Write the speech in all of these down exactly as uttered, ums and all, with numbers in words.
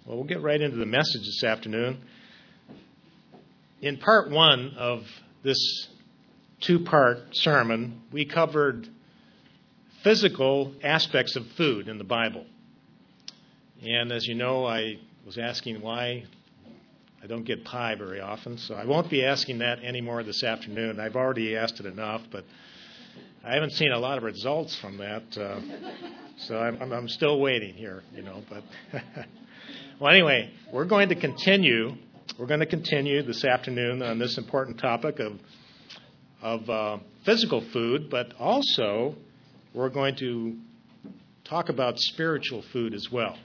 Well, we'll get right into the message this afternoon. In part one of this two-part sermon, we covered physical aspects of food in the Bible. And as you know, I was asking why I don't get pie very often, so I won't be asking that anymore this afternoon. I've already asked it enough, but I haven't seen a lot of results from that, uh, so I'm, I'm still waiting here, you know. But well, anyway, we're going to continue. We're going to continue this afternoon on this important topic of of uh, physical food, but also we're going to talk about spiritual food as well.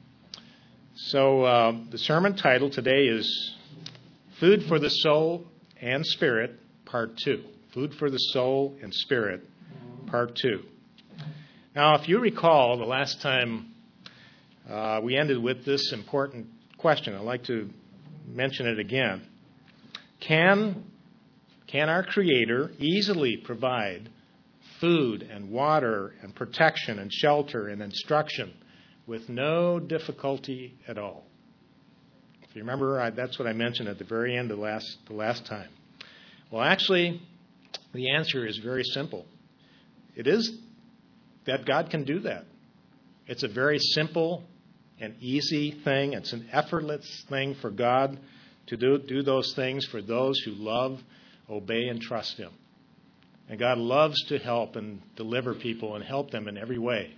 So uh, the sermon title today is Food for the Soul and Spirit, Part two. Food for the Soul and Spirit, Part two. Now, if you recall, the last time uh, we ended with this important question, I'd like to mention it again. Can, can our Creator easily provide food and water and protection and shelter and instruction with no difficulty at all? If you remember, I, that's what I mentioned at the very end of the last, the last time. Well, actually, the answer is very simple. It is that God can do that. It's a very simple and easy thing. It's an effortless thing for God to do, do those things for those who love, obey, and trust Him. And God loves to help and deliver people and help them in every way.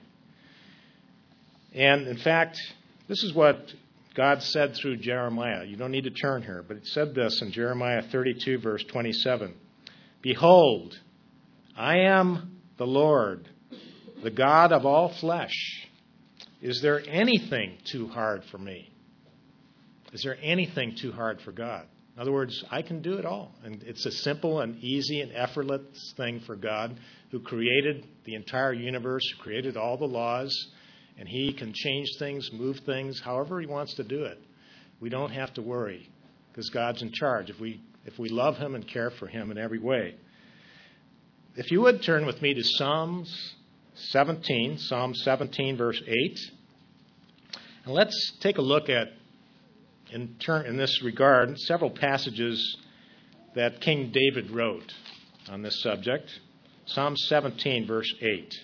And in fact, this is what God said through Jeremiah. You don't need to turn here, but it said this in Jeremiah thirty-two, verse twenty-seven. Behold, I am the Lord, the God of all flesh. Is there anything too hard for me? Is there anything too hard for God? In other words, I can do it all. And it's a simple and easy and effortless thing for God, who created the entire universe, who created all the laws, and He can change things, move things, however He wants to do it. We don't have to worry, because God's in charge if we if we love Him and care for Him in every way. If you would turn with me to Psalms seventeen, Psalm seventeen, verse eight. And let's take a look at, in, turn, in this regard, several passages that King David wrote on this subject. Psalm seventeen, verse eight.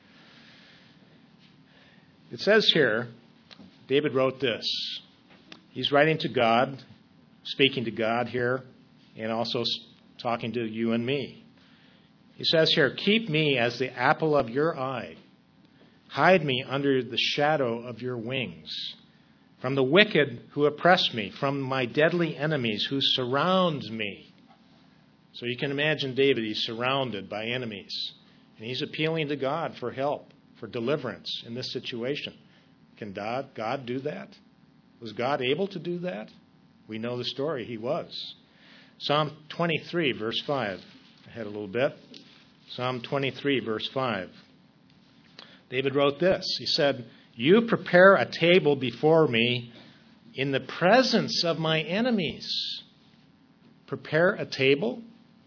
It says here, David wrote this. He's writing to God, speaking to God here, and also talking to you and me. He says here, keep me as the apple of your eye. Hide me under the shadow of your wings. From the wicked who oppress me, from my deadly enemies who surround me. So you can imagine David, he's surrounded by enemies. And he's appealing to God for help, for deliverance in this situation. Can God, God do that? Was God able to do that? We know the story. He was. Psalm twenty-three, verse five. Ahead a little bit. Psalm twenty-three, verse five. David wrote this. He said, you prepare a table before me in the presence of my enemies. Prepare a table?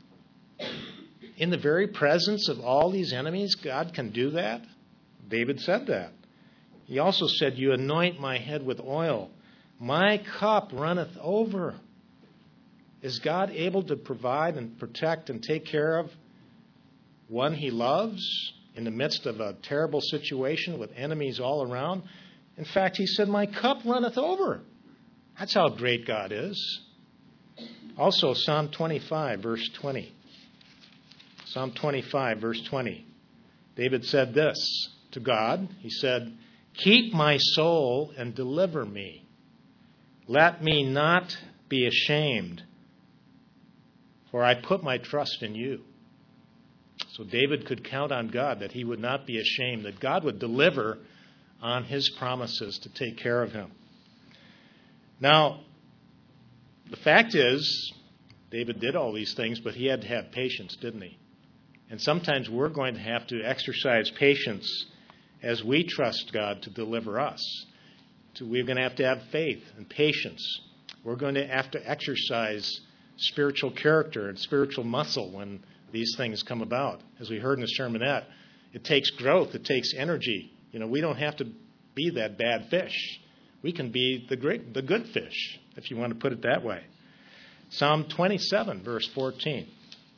In the very presence of all these enemies, God can do that? David said that. He also said, you anoint my head with oil. My cup runneth over. Is God able to provide and protect and take care of one He loves in the midst of a terrible situation with enemies all around? In fact, he said, my cup runneth over. That's how great God is. Also, Psalm twenty-five, verse twenty. Psalm twenty-five, verse twenty. David said this to God. He said, keep my soul and deliver me. Let me not be ashamed, for I put my trust in you. So David could count on God that he would not be ashamed, that God would deliver on His promises to take care of him. Now, the fact is, David did all these things, but he had to have patience, didn't he? And sometimes we're going to have to exercise patience as we trust God to deliver us. So we're going to have to have faith and patience. We're going to have to exercise spiritual character and spiritual muscle when these things come about. As we heard in the sermonette, it takes growth. It takes energy. You know, we don't have to be that bad fish. We can be the great, the good fish, if you want to put it that way. Psalm twenty-seven, verse fourteen.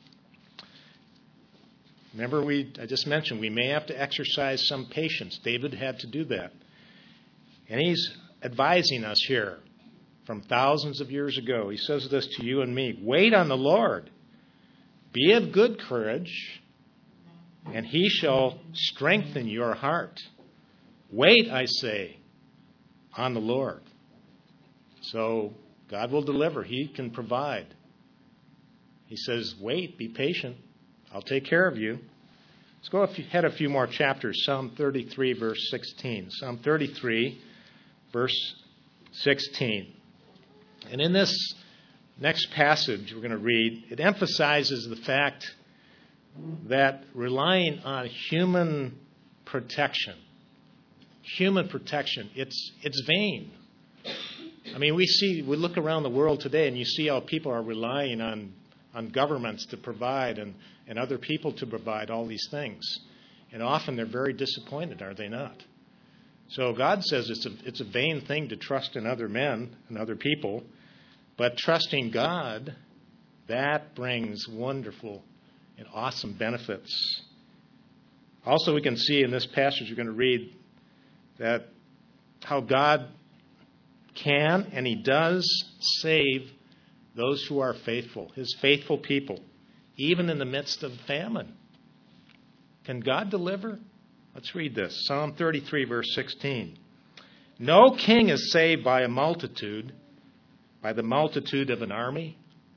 Remember, we I just mentioned we may have to exercise some patience. David had to do that. And he's advising us here from thousands of years ago. He says this to you and me. Wait on the Lord. Be of good courage, and he shall strengthen your heart. Wait, I say, on the Lord. So God will deliver. He can provide. He says, wait, be patient. I'll take care of you. Let's go ahead a few more chapters. Psalm thirty-three, verse sixteen. Psalm thirty-three, verse sixteen. And in this next passage we're going to read, it emphasizes the fact that relying on human protection, human protection, it's it's vain. I mean, we see, we look around the world today and you see how people are relying on, on governments to provide and, and other people to provide all these things. And often they're very disappointed, are they not? So God says it's a, it's a vain thing to trust in other men and other people. But trusting God, that brings wonderful and awesome benefits. Also, we can see in this passage we're going to read that how God can and he does save those who are faithful, his faithful people, even in the midst of famine. Can God deliver? Let's read this. Psalm thirty-three, verse sixteen. No king is saved by a multitude, by the multitude of an army.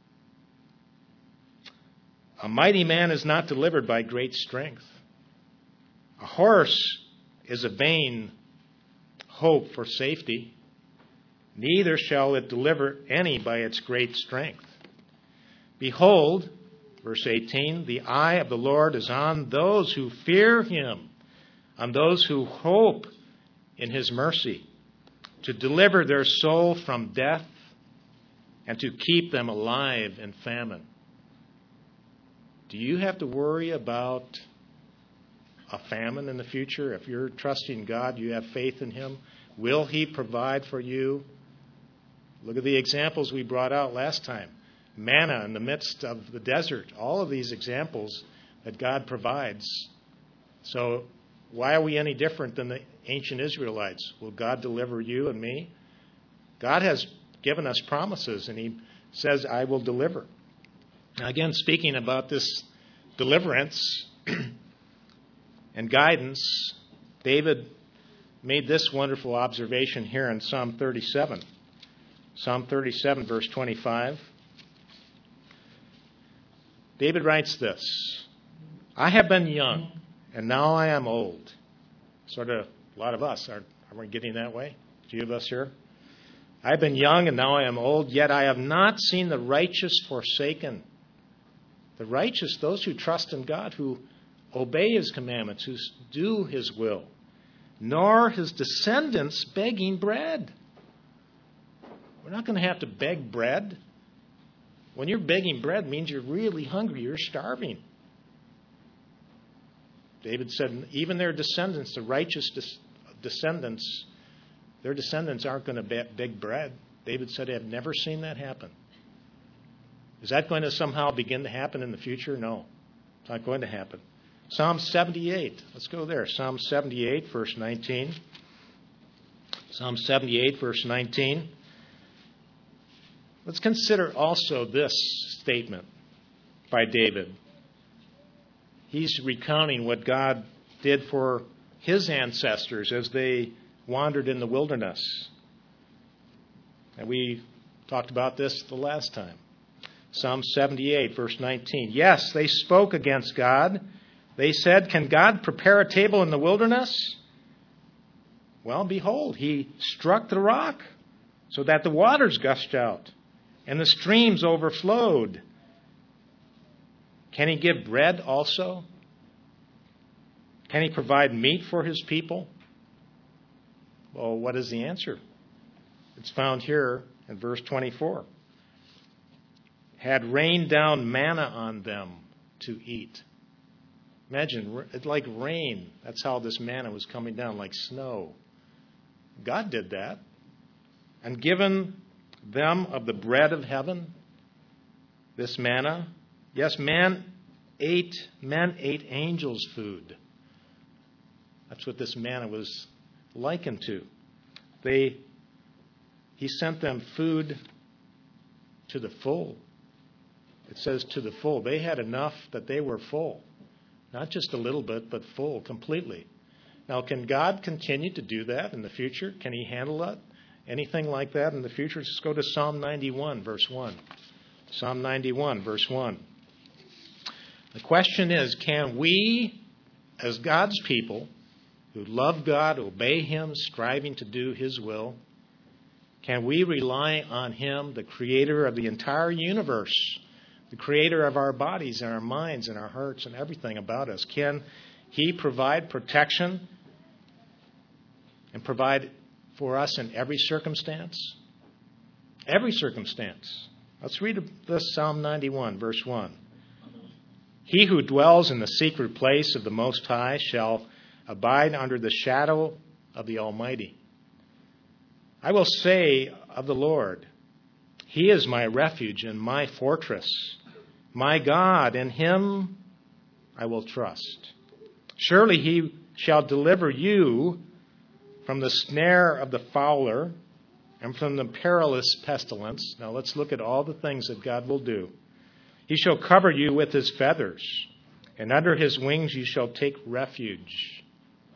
A mighty man is not delivered by great strength. A horse is a vain hope for safety. Neither shall it deliver any by its great strength. Behold, verse eighteen, the eye of the Lord is on those who fear him, on those who hope in his mercy, to deliver their soul from death and to keep them alive in famine. Do you have to worry about a famine in the future? If you're trusting God, you have faith in him, will he provide for you? Look at the examples we brought out last time. Manna in the midst of the desert. All of these examples that God provides. So why are we any different than the ancient Israelites? Will God deliver you and me? God has given us promises, and he says, I will deliver. Now, again, speaking about this deliverance and guidance, David made this wonderful observation here in Psalm thirty-seven. Psalm thirty-seven, verse twenty-five. David writes this, I have been young, and now I am old. Sort of a lot of us, are, are we getting that way? A few of us here. I have been young, and now I am old, yet I have not seen the righteous forsaken. The righteous, those who trust in God, who obey his commandments, who do his will, nor his descendants begging bread. We're not going to have to beg bread. When you're begging bread, it means you're really hungry. You're starving. David said, even their descendants, the righteous des- descendants, their descendants aren't going to beg bread. David said, I've never seen that happen. Is that going to somehow begin to happen in the future? No, it's not going to happen. Psalm seventy-eight. Let's go there. Psalm seventy-eight, verse nineteen. Psalm seventy-eight, verse nineteen. Let's consider also this statement by David. He's recounting what God did for his ancestors as they wandered in the wilderness. And we talked about this the last time. Psalm seventy-eight, verse nineteen. Yes, they spoke against God. They said, can God prepare a table in the wilderness? Well, behold, he struck the rock so that the waters gushed out and the streams overflowed. Can he give bread also? Can he provide meat for his people? Well, what is the answer? It's found here in verse twenty-four. Had rained down manna on them to eat. Imagine, it's like rain. That's how this manna was coming down, like snow. God did that. and given them of the bread of heaven, this manna. Yes, man ate, men ate angels' food. That's what this manna was likened to. They, he sent them food to the full. It says to the full. They had enough that they were full. Not just a little bit, but full, completely. Now, can God continue to do that in the future? Can he handle that? Anything like that in the future? Let's go to Psalm ninety-one, verse one. Psalm ninety-one, verse one. The question is, can we, as God's people, who love God, obey him, striving to do his will, can we rely on him, the creator of the entire universe, the creator of our bodies and our minds and our hearts and everything about us? Can he provide protection and provide for us in every circumstance? Every circumstance. Let's read this Psalm ninety-one, verse one. He who dwells in the secret place of the Most High shall abide under the shadow of the Almighty. I will say of the Lord, he is my refuge and my fortress, my God, in him I will trust. Surely he shall deliver you from the snare of the fowler and from the perilous pestilence. Now let's look at all the things that God will do. He shall cover you with his feathers, and under his wings you shall take refuge.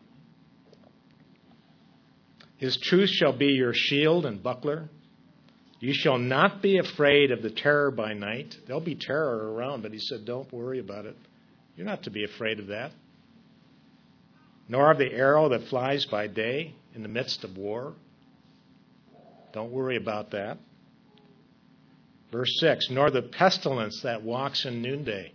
His truth shall be your shield and buckler. You shall not be afraid of the terror by night. There'll be terror around, but he said, don't worry about it. You're not to be afraid of that. Nor of the arrow that flies by day in the midst of war. Don't worry about that. Verse six, nor the pestilence that walks in noonday.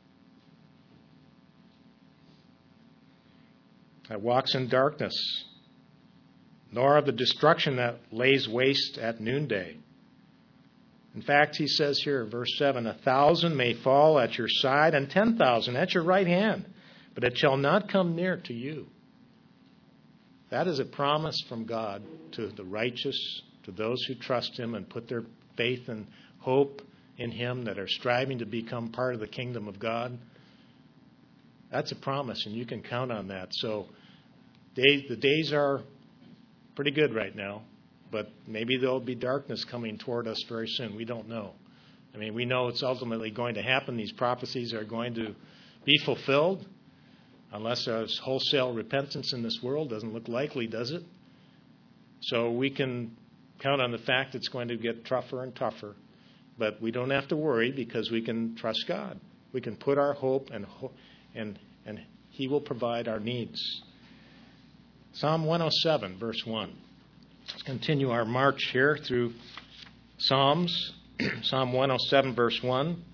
That walks in darkness. Nor of the destruction that lays waste at noonday. In fact, he says here, verse seven, a thousand may fall at your side and ten thousand at your right hand, but it shall not come near to you. That is a promise from God to the righteous, to those who trust him and put their faith and hope in him, that are striving to become part of the kingdom of God. That's a promise, and you can count on that. So day, the days are pretty good right now, but maybe there'll be darkness coming toward us very soon. We don't know. I mean, we know it's ultimately going to happen. These prophecies are going to be fulfilled. Unless there's wholesale repentance in this world, doesn't look likely, does it? So we can count on the fact it's going to get tougher and tougher. But we don't have to worry because we can trust God. We can put our hope and and and he will provide our needs. Psalm one oh seven, verse one. Let's continue our march here through Psalms. Psalm one oh seven, verse one.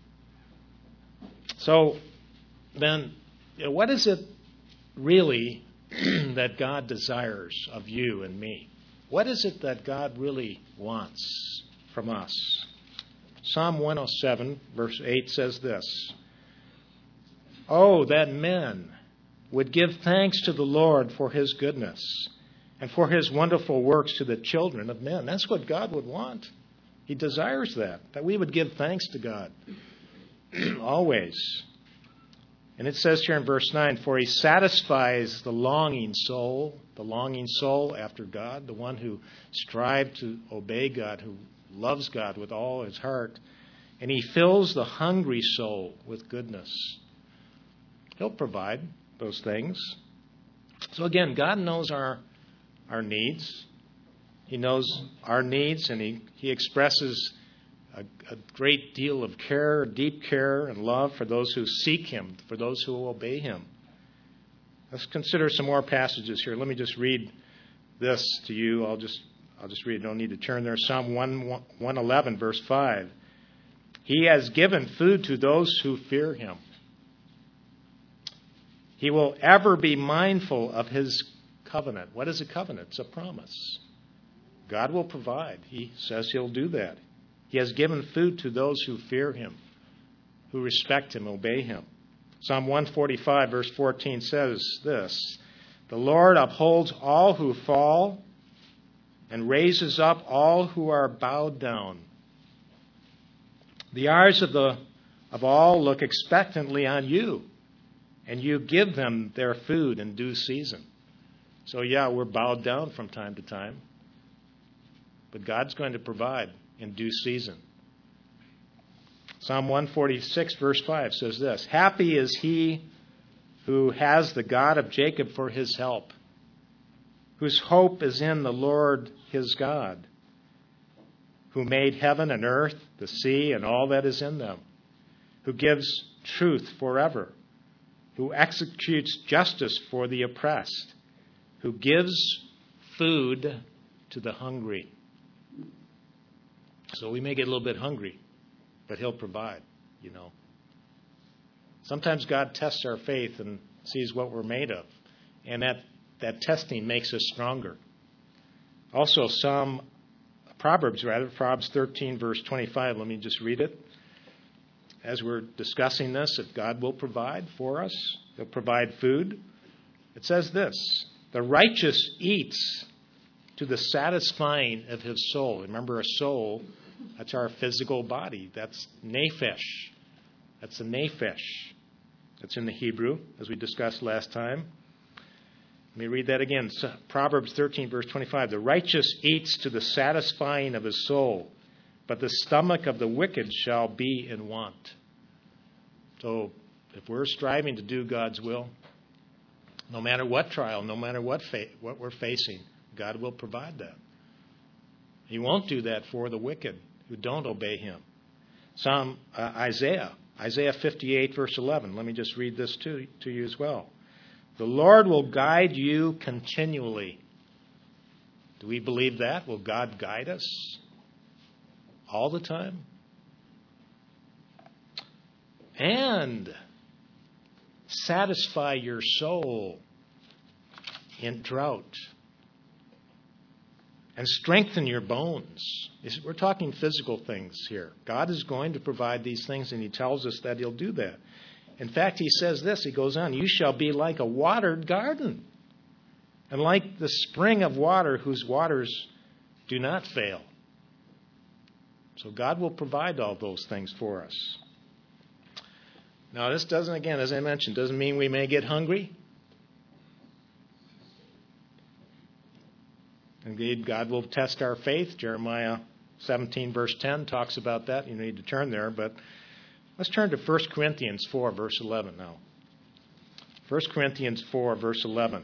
So then, what is it really that God desires of you and me? What is it that God really wants from us? Psalm one oh seven, verse eight says this. Oh, that men would give thanks to the Lord for his goodness and for his wonderful works to the children of men. That's what God would want. He desires that, that we would give thanks to God always. And it says here in verse nine, for he satisfies the longing soul, the longing soul after God, the one who strives to obey God, who loves God with all his heart. And he fills the hungry soul with goodness. He'll provide those things. So again, God knows our our needs. He knows our needs, and he, he expresses a, a great deal of care, deep care and love for those who seek him, for those who obey him. Let's consider some more passages here. Let me just read this to you. I'll just I'll just read it. Don't need to turn there. Psalm one eleven, verse five. He has given food to those who fear him. He will ever be mindful of his covenant. What is a covenant? It's a promise. God will provide. He says he'll do that. He has given food to those who fear him, who respect him, obey him. Psalm one forty-five, verse fourteen says this, the Lord upholds all who fall and raises up all who are bowed down. The eyes of the of all look expectantly on you, and you give them their food in due season. So yeah, we're bowed down from time to time, but God's going to provide in due season. Psalm one forty-six verse five says this, "Happy is he who has the God of Jacob for his help, whose hope is in the Lord his God, who made heaven and earth, the sea, and all that is in them, who gives truth forever, who executes justice for the oppressed, who gives food to the hungry." So we may get a little bit hungry, but he'll provide, you know. Sometimes God tests our faith and sees what we're made of, and that, that testing makes us stronger. Also, Psalm, Proverbs rather, Proverbs thirteen, verse twenty-five, let me just read it. As we're discussing this, if God will provide for us, he'll provide food. It says this, "The righteous eats to the satisfying of his soul." Remember, a soul, that's our physical body. That's nephesh. That's the nephesh. That's in the Hebrew, as we discussed last time. Let me read that again. Proverbs thirteen, verse twenty-five. "The righteous eats to the satisfying of his soul, but the stomach of the wicked shall be in want." So if we're striving to do God's will, no matter what trial, no matter what fa- what we're facing, God will provide that. He won't do that for the wicked who don't obey him. Psalm uh, Isaiah, Isaiah fifty-eight, verse eleven. Let me just read this to, to you as well. "The Lord will guide you continually." Do we believe that? Will God guide us all the time? "And satisfy your soul in drought, and strengthen your bones." We're talking physical things here. God is going to provide these things, and he tells us that he'll do that. In fact, he says this, he goes on, "You shall be like a watered garden, and like the spring of water whose waters do not fail." So God will provide all those things for us. Now, this doesn't, again, as I mentioned, doesn't mean we may get hungry. Indeed, God will test our faith. Jeremiah seventeen, verse ten talks about that. You need to turn there, but let's turn to First Corinthians four, verse eleven now. First Corinthians four, verse eleven.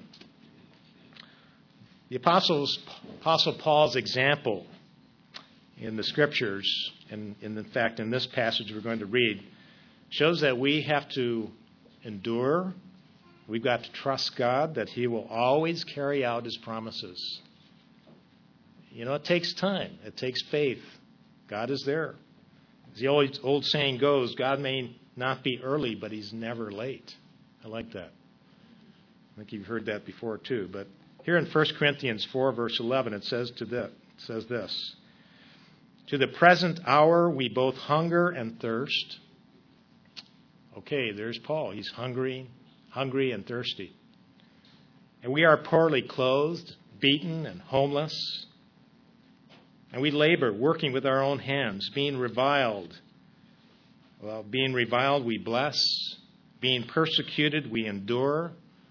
The Apostles, Apostle Paul's example in the Scriptures, and in fact in this passage we're going to read, shows that we have to endure. We've got to trust God that he will always carry out his promises. You know, it takes time. It takes faith. God is there. As the old, old saying goes, God may not be early, but he's never late. I like that. I think you've heard that before too. But here in First Corinthians four, verse eleven, it says to this, it says this, "To the present hour we both hunger and thirst." Okay, there's Paul. He's hungry, hungry and thirsty. "And we are poorly clothed, beaten and homeless. And we labor, working with our own hands, being reviled. Well, being reviled, we bless. Being persecuted, we endure."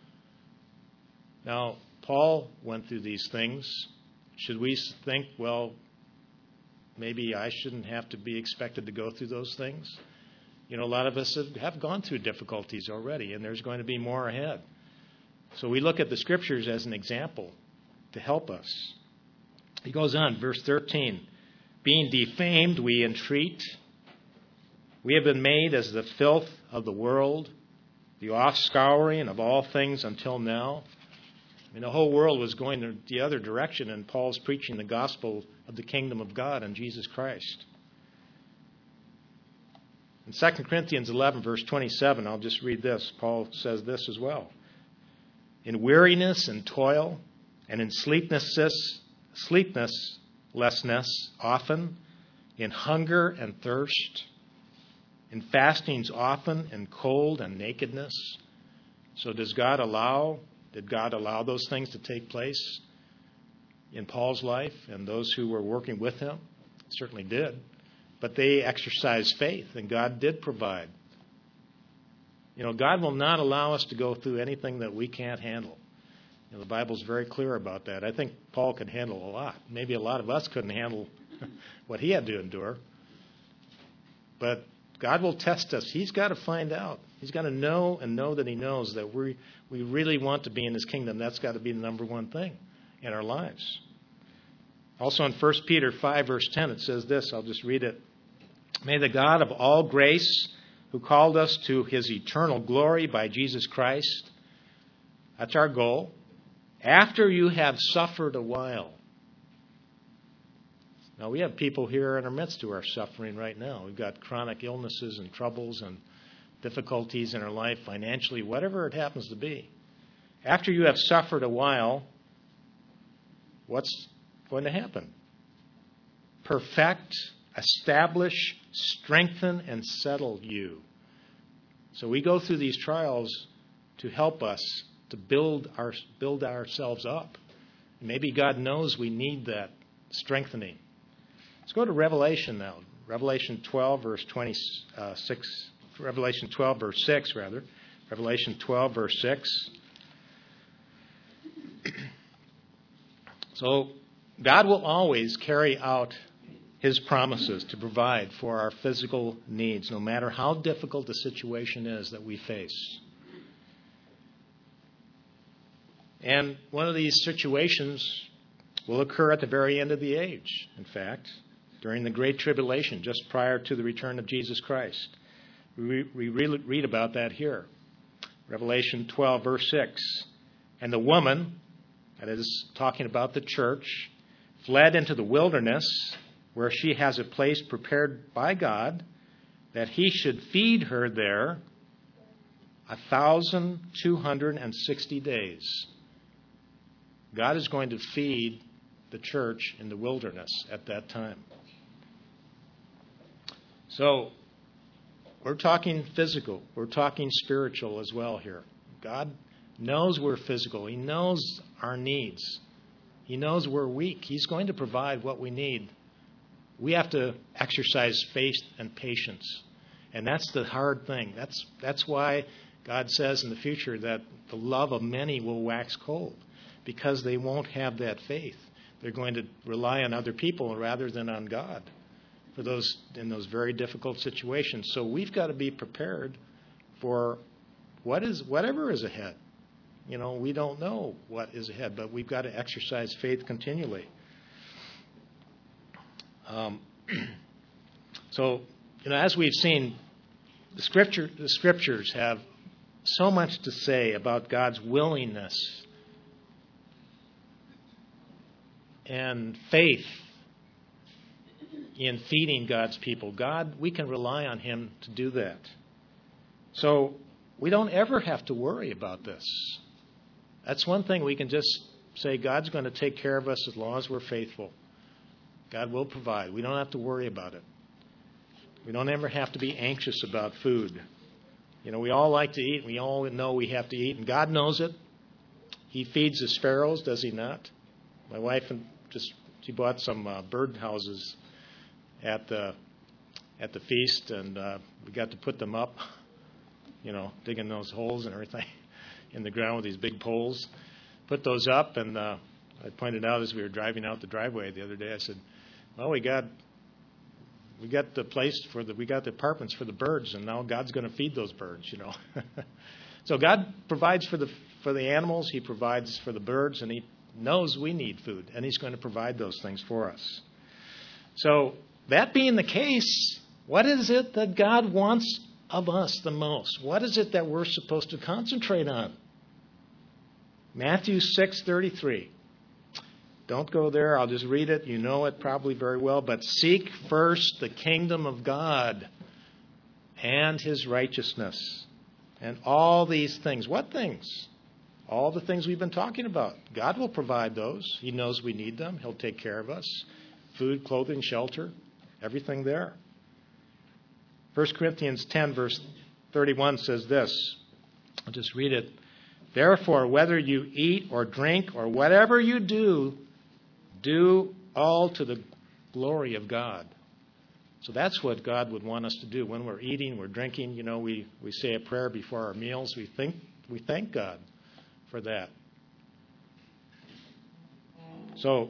Now, Paul went through these things. Should we think, well, maybe I shouldn't have to be expected to go through those things? You know, a lot of us have, have gone through difficulties already, and there's going to be more ahead. So we look at the Scriptures as an example to help us. He goes on, verse thirteen, "Being defamed, we entreat. We have been made as the filth of the world, the offscouring of all things until now." I mean, the whole world was going the other direction, and Paul's preaching the gospel of the kingdom of God and Jesus Christ. In Second Corinthians eleven, verse twenty-seven, I'll just read this. Paul says this as well. "In weariness and toil, and in sleeplessness, sleeplessness often, in hunger and thirst, in fastings often, in cold and nakedness." So does God allow, did God allow those things to take place? in Paul's life, and those who were working with him certainly did. But they exercised faith, and God did provide. You know, God will not allow us to go through anything that we can't handle. You know, the Bible's very clear about that. I think Paul could handle a lot. Maybe a lot of us couldn't handle what he had to endure. But God will test us. He's got to find out. He's got to know and know that he knows that we we really want to be in his kingdom. That's got to be the number one thing in our lives. Also in First Peter five, verse ten, it says this. I'll just read it. May the God of all grace, who called us to his eternal glory by Jesus Christ, that's our goal, after you have suffered a while. Now, we have people here in our midst who are suffering right now. We've got chronic illnesses and troubles and difficulties in our life, financially, whatever it happens to be. After you have suffered a while, what's going to happen? Perfect, establish, strengthen, and settle you. So we go through these trials to help us to build our build ourselves up. Maybe God knows we need that strengthening. Let's go to Revelation now. Revelation twelve, verse twenty-six. Revelation twelve, verse six, rather. Revelation twelve, verse six. So God will always carry out his promises to provide for our physical needs, no matter how difficult the situation is that we face. And one of these situations will occur at the very end of the age, in fact, during the Great Tribulation, just prior to the return of Jesus Christ. We, we read about that here. Revelation twelve, verse six. And the woman, that is talking about the church, fled into the wilderness, where she has a place prepared by God, that he should feed her there a thousand two hundred and sixty days. God is going to feed the church in the wilderness at that time. So, we're talking physical. We're talking spiritual as well here. God knows we're physical. He knows our needs. He knows we're weak. He's going to provide what we need. We have to exercise faith and patience. And that's the hard thing. That's that's why God says in the future that the love of many will wax cold, because they won't have that faith. They're going to rely on other people rather than on God for those in those very difficult situations. So we've got to be prepared for what is whatever is ahead. You know, we don't know what is ahead, but we've got to exercise faith continually. Um, so, you know, as we've seen, the scripture, the scriptures have so much to say about God's willingness and faith in feeding God's people. God, we can rely on him to do that. So we don't ever have to worry about this. That's one thing we can just say, God's going to take care of us as long as we're faithful. God will provide. We don't have to worry about it. We don't ever have to be anxious about food. You know, we all like to eat. We all know we have to eat, and God knows it. He feeds the sparrows, does he not? My wife just she bought some uh, bird houses at the at the feast, and uh, we got to put them up. You know, digging those holes and everything in the ground with these big poles. Put those up, and uh, I pointed out as we were driving out the driveway the other day, I said, well, we got we got the place for the we got the apartments for the birds, and now God's going to feed those birds, you know. So God provides for the for the animals, he provides for the birds, and he knows we need food, and he's going to provide those things for us. So that being the case, what is it that God wants of us the most? What is it that we're supposed to concentrate on? Matthew six thirty-three. Don't go there. I'll just read it. You know it probably very well. But seek first the kingdom of God and his righteousness. And all these things. What things? All the things we've been talking about. God will provide those. He knows we need them. He'll take care of us. Food, clothing, shelter, everything there. First Corinthians ten, verse thirty-one says this. I'll just read it. Therefore, whether you eat or drink or whatever you do, do all to the glory of God. So that's what God would want us to do. When we're eating, we're drinking, you know, we, we say a prayer before our meals. We think we thank God for that. So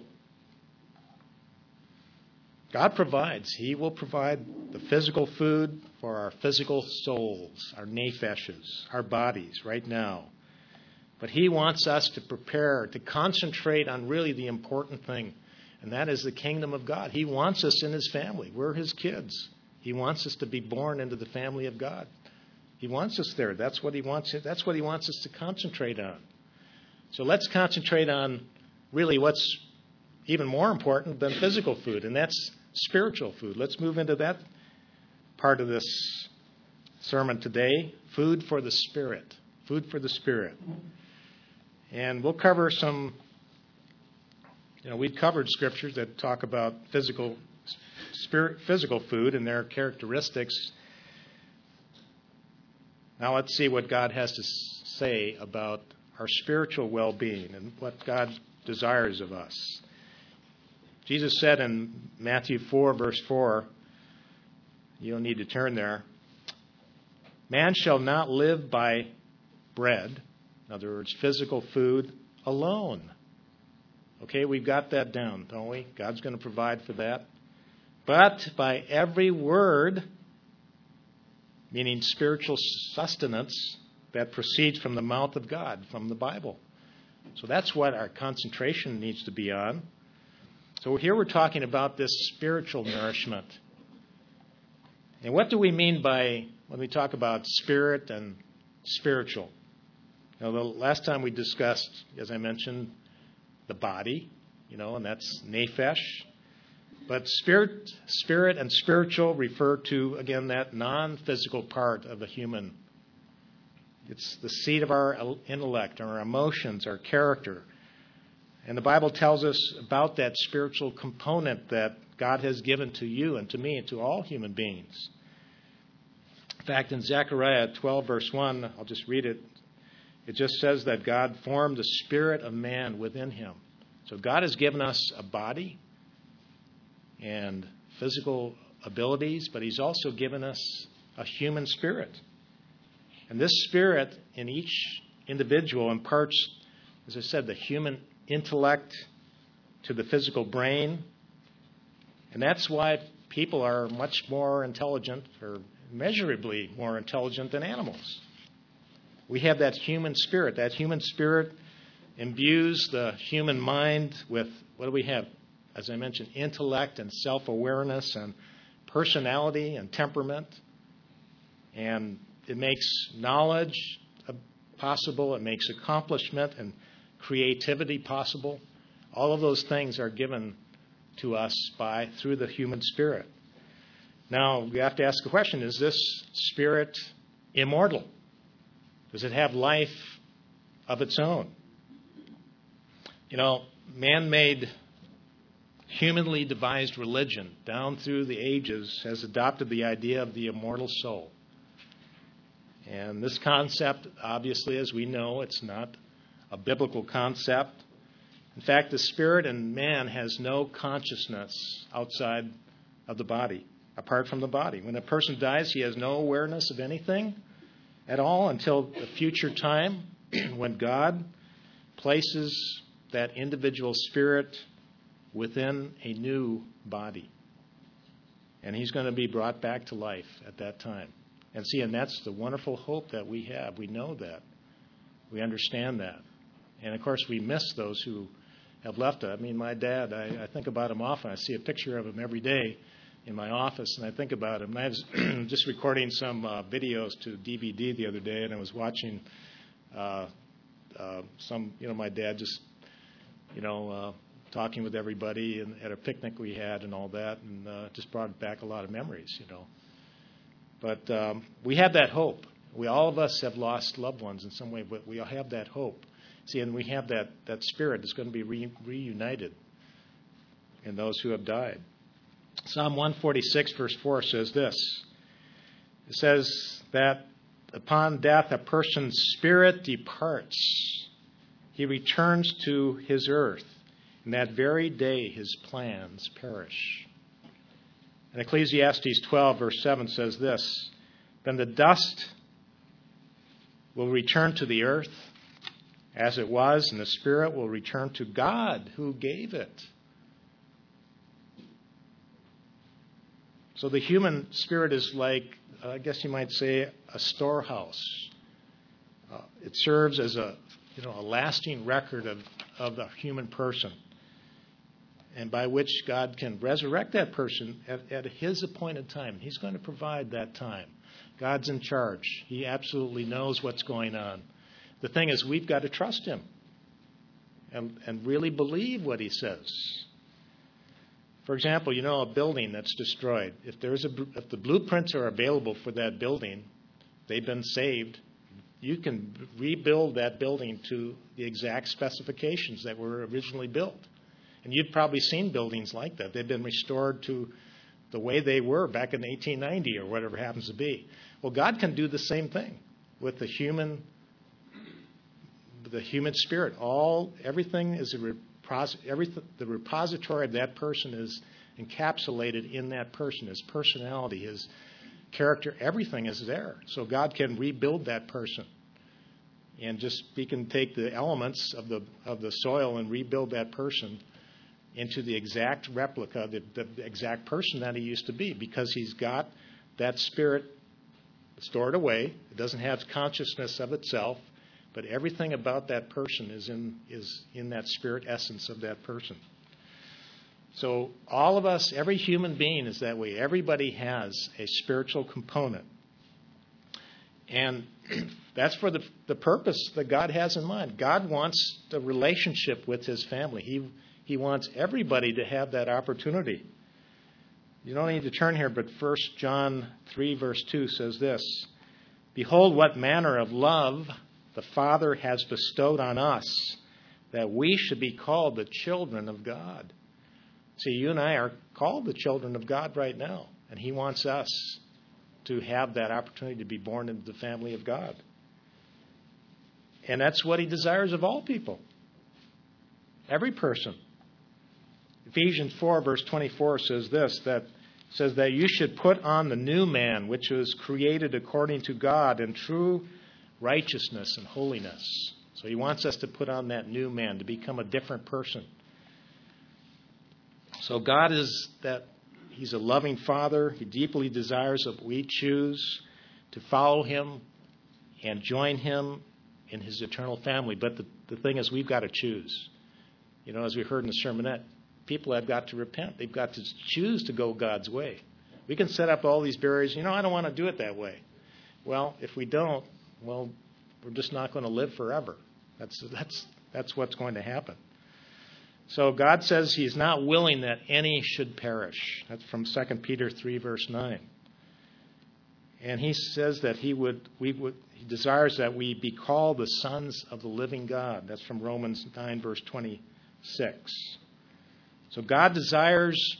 God provides. He will provide the physical food for our physical souls, our nefeshes, our bodies right now. But He wants us to prepare, to concentrate on really the important thing, and that is the kingdom of God. He wants us in His family. We're His kids. He wants us to be born into the family of God. He wants us there. That's what He wants. That's what He wants us to concentrate on. So let's concentrate on really what's even more important than physical food, and that's spiritual food. Let's move into that part of this sermon today. Food for the Spirit. Food for the Spirit. And we'll cover some, you know, we've covered scriptures that talk about physical spirit, physical food and their characteristics. Now let's see what God has to say about our spiritual well-being and what God desires of us. Jesus said in Matthew four, verse four, you don't need to turn there, man shall not live by bread, in other words, physical food, alone. Okay, we've got that down, don't we? God's going to provide for that. But by every word, meaning spiritual sustenance, that proceeds from the mouth of God, from the Bible. So that's what our concentration needs to be on. So here we're talking about this spiritual nourishment. And what do we mean by when we talk about spirit and spiritual? You know, the last time we discussed, as I mentioned, the body, you know, and that's nephesh. But spirit, spirit and spiritual refer to, again, that non-physical part of the human. It's the seat of our intellect, our emotions, our character. And the Bible tells us about that spiritual component that God has given to you and to me and to all human beings. In fact, in Zechariah twelve, verse one, I'll just read it. It just says that God formed the spirit of man within him. So God has given us a body and physical abilities, but He's also given us a human spirit. And this spirit in each individual imparts, as I said, the human intellect to the physical brain. And that's why people are much more intelligent, or measurably more intelligent than animals. We have that human spirit. That human spirit imbues the human mind with, what do we have? As I mentioned, intellect and self-awareness and personality and temperament. And it makes knowledge possible. It makes accomplishment and creativity possible. All of those things are given to us by through the human spirit. Now, we have to ask the question, is this spirit immortal? Does it have life of its own? You know, man-made, humanly devised religion down through the ages has adopted the idea of the immortal soul. And this concept, obviously, as we know, it's not a biblical concept. In fact, the spirit in man has no consciousness outside of the body, apart from the body. When a person dies, he has no awareness of anything at all until the future time when God places that individual spirit within a new body. And he's going to be brought back to life at that time. And see, and that's the wonderful hope that we have. We know that. We understand that. And, of course, we miss those who have left us. I mean, my dad, I, I think about him often. I see a picture of him every day in my office, and I think about him. And I was just recording some uh, videos to D V D the other day, and I was watching uh, uh, some, you know, my dad just, you know, uh, talking with everybody and at a picnic we had and all that, and uh, just brought back a lot of memories, you know. But um, we have that hope. We, all of us have lost loved ones in some way, but we all have that hope. See, and we have that, that spirit that's going to be re- reunited in those who have died. Psalm one forty-six, verse four says this. It says that upon death a person's spirit departs. He returns to his earth. and that very day his plans perish. And Ecclesiastes twelve, verse seven says this, then the dust will return to the earth as it was, and the spirit will return to God who gave it. So the human spirit is like, uh, I guess you might say, a storehouse. Uh, it serves as a, you know, a lasting record of, of the human person, and by which God can resurrect that person at, at his appointed time. He's going to provide that time. God's in charge. He absolutely knows what's going on. The thing is, we've got to trust him and, and really believe what he says. For example, you know, a building that's destroyed. If there's a, if the blueprints are available for that building, they've been saved, you can rebuild that building to the exact specifications that were originally built. And you've probably seen buildings like that. They've been restored to the way they were back in eighteen ninety or whatever it happens to be. Well, God can do the same thing with the human, the human spirit. All everything is a repos, everything, the repository of that person is encapsulated in that person. His personality, his character, everything is there. So God can rebuild that person. And just he can take the elements of the of the soil and rebuild that person into the exact replica, the, the exact person that he used to be, because he's got that spirit stored away. It doesn't have consciousness of itself, but everything about that person is in is in that spirit essence of that person. So all of us, every human being is that way. Everybody has a spiritual component. And that's for the, the purpose that God has in mind. God wants the relationship with his family. He He wants everybody to have that opportunity. You don't need to turn here, but First John three, verse two says this, behold, what manner of love the Father has bestowed on us, that we should be called the children of God. See, you and I are called the children of God right now, and he wants us to have that opportunity to be born into the family of God. And that's what he desires of all people, every person. Ephesians four, verse twenty-four says this, that says that you should put on the new man, which was created according to God in true righteousness and holiness. So he wants us to put on that new man, to become a different person. So God is that, he's a loving Father. He deeply desires that we choose to follow him and join him in his eternal family. But the, the thing is, we've got to choose. You know, as we heard in the sermonette, people have got to repent. They've got to choose to go God's way. We can set up all these barriers. You know, I don't want to do it that way. Well, if we don't, well, we're just not going to live forever. That's that's that's what's going to happen. So God says he's not willing that any should perish. That's from Second Peter three, verse nine. And he says that he would we would he desires that we be called the sons of the living God. That's from Romans nine, verse twenty-six. So God desires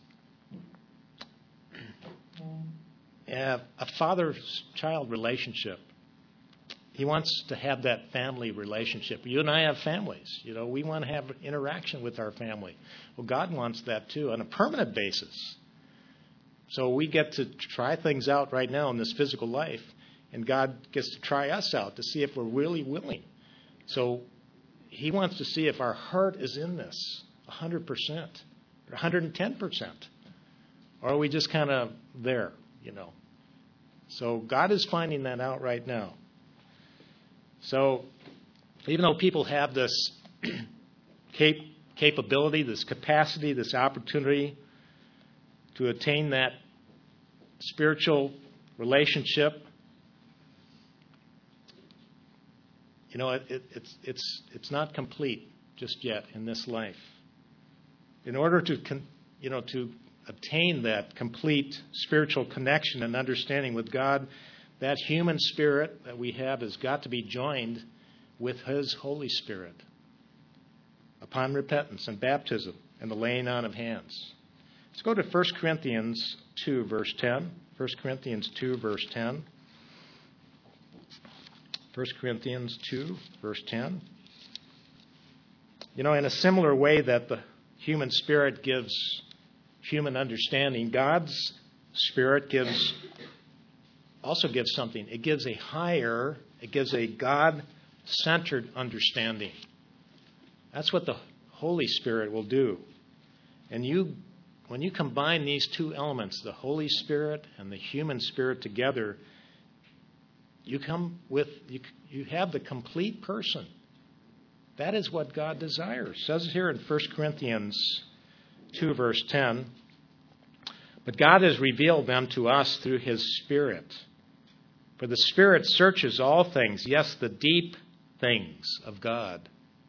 a father-child relationship. He wants to have that family relationship. You and I have families. You know, we want to have interaction with our family. Well, God wants that too on a permanent basis. So we get to try things out right now in this physical life, and God gets to try us out to see if we're really willing. So he wants to see if our heart is in this one hundred percent, or one hundred ten percent. Or are we just kind of there, you know? So God is finding that out right now. So even though people have this cap- capability, this capacity, this opportunity to attain that spiritual relationship, you know, it, it, it's it's it's not complete just yet in this life. In order to, con- you know, to obtain that complete spiritual connection and understanding with God, that human spirit that we have has got to be joined with his Holy Spirit upon repentance and baptism and the laying on of hands. Let's go to First Corinthians two, verse ten. First Corinthians two, verse ten. First Corinthians two, verse ten. You know, in a similar way that the human spirit gives human understanding, God's spirit gives also gives something. It gives a higher, it gives a God-centered understanding. That's what the Holy Spirit will do. And you, when you combine these two elements, the Holy Spirit and the human spirit together, you come with, you, you have the complete person. That is what God desires. It says here in First Corinthians two, verse ten, but God has revealed them to us through his Spirit. For the Spirit searches all things, yes, the deep things of God.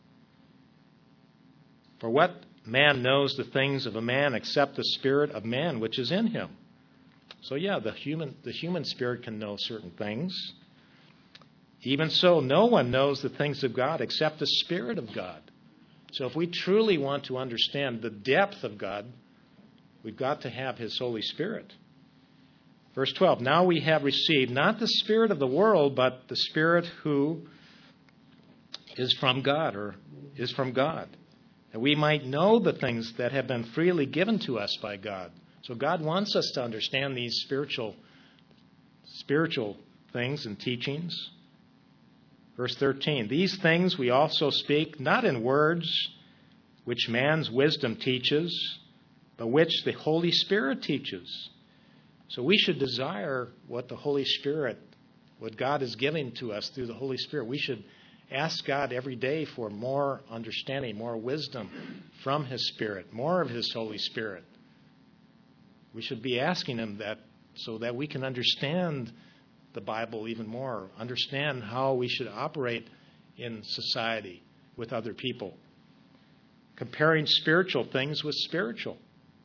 For what man knows the things of a man except the spirit of man which is in him? So yeah, the human the human spirit can know certain things. Even so, no one knows the things of God except the Spirit of God. So if we truly want to understand the depth of God, we've got to have his Holy Spirit. Verse twelve, now we have received not the spirit of the world, but the Spirit who is from God, or is from God, that we might know the things that have been freely given to us by God. So God wants us to understand these spiritual, spiritual things and teachings. Verse thirteen, these things we also speak, not in words which man's wisdom teaches, but which the Holy Spirit teaches. So we should desire what the Holy Spirit, what God is giving to us through the Holy Spirit. We should ask God every day for more understanding, more wisdom from his Spirit, more of his Holy Spirit. We should be asking him that so that we can understand the Bible even more, understand how we should operate in society with other people, comparing spiritual things with spiritual.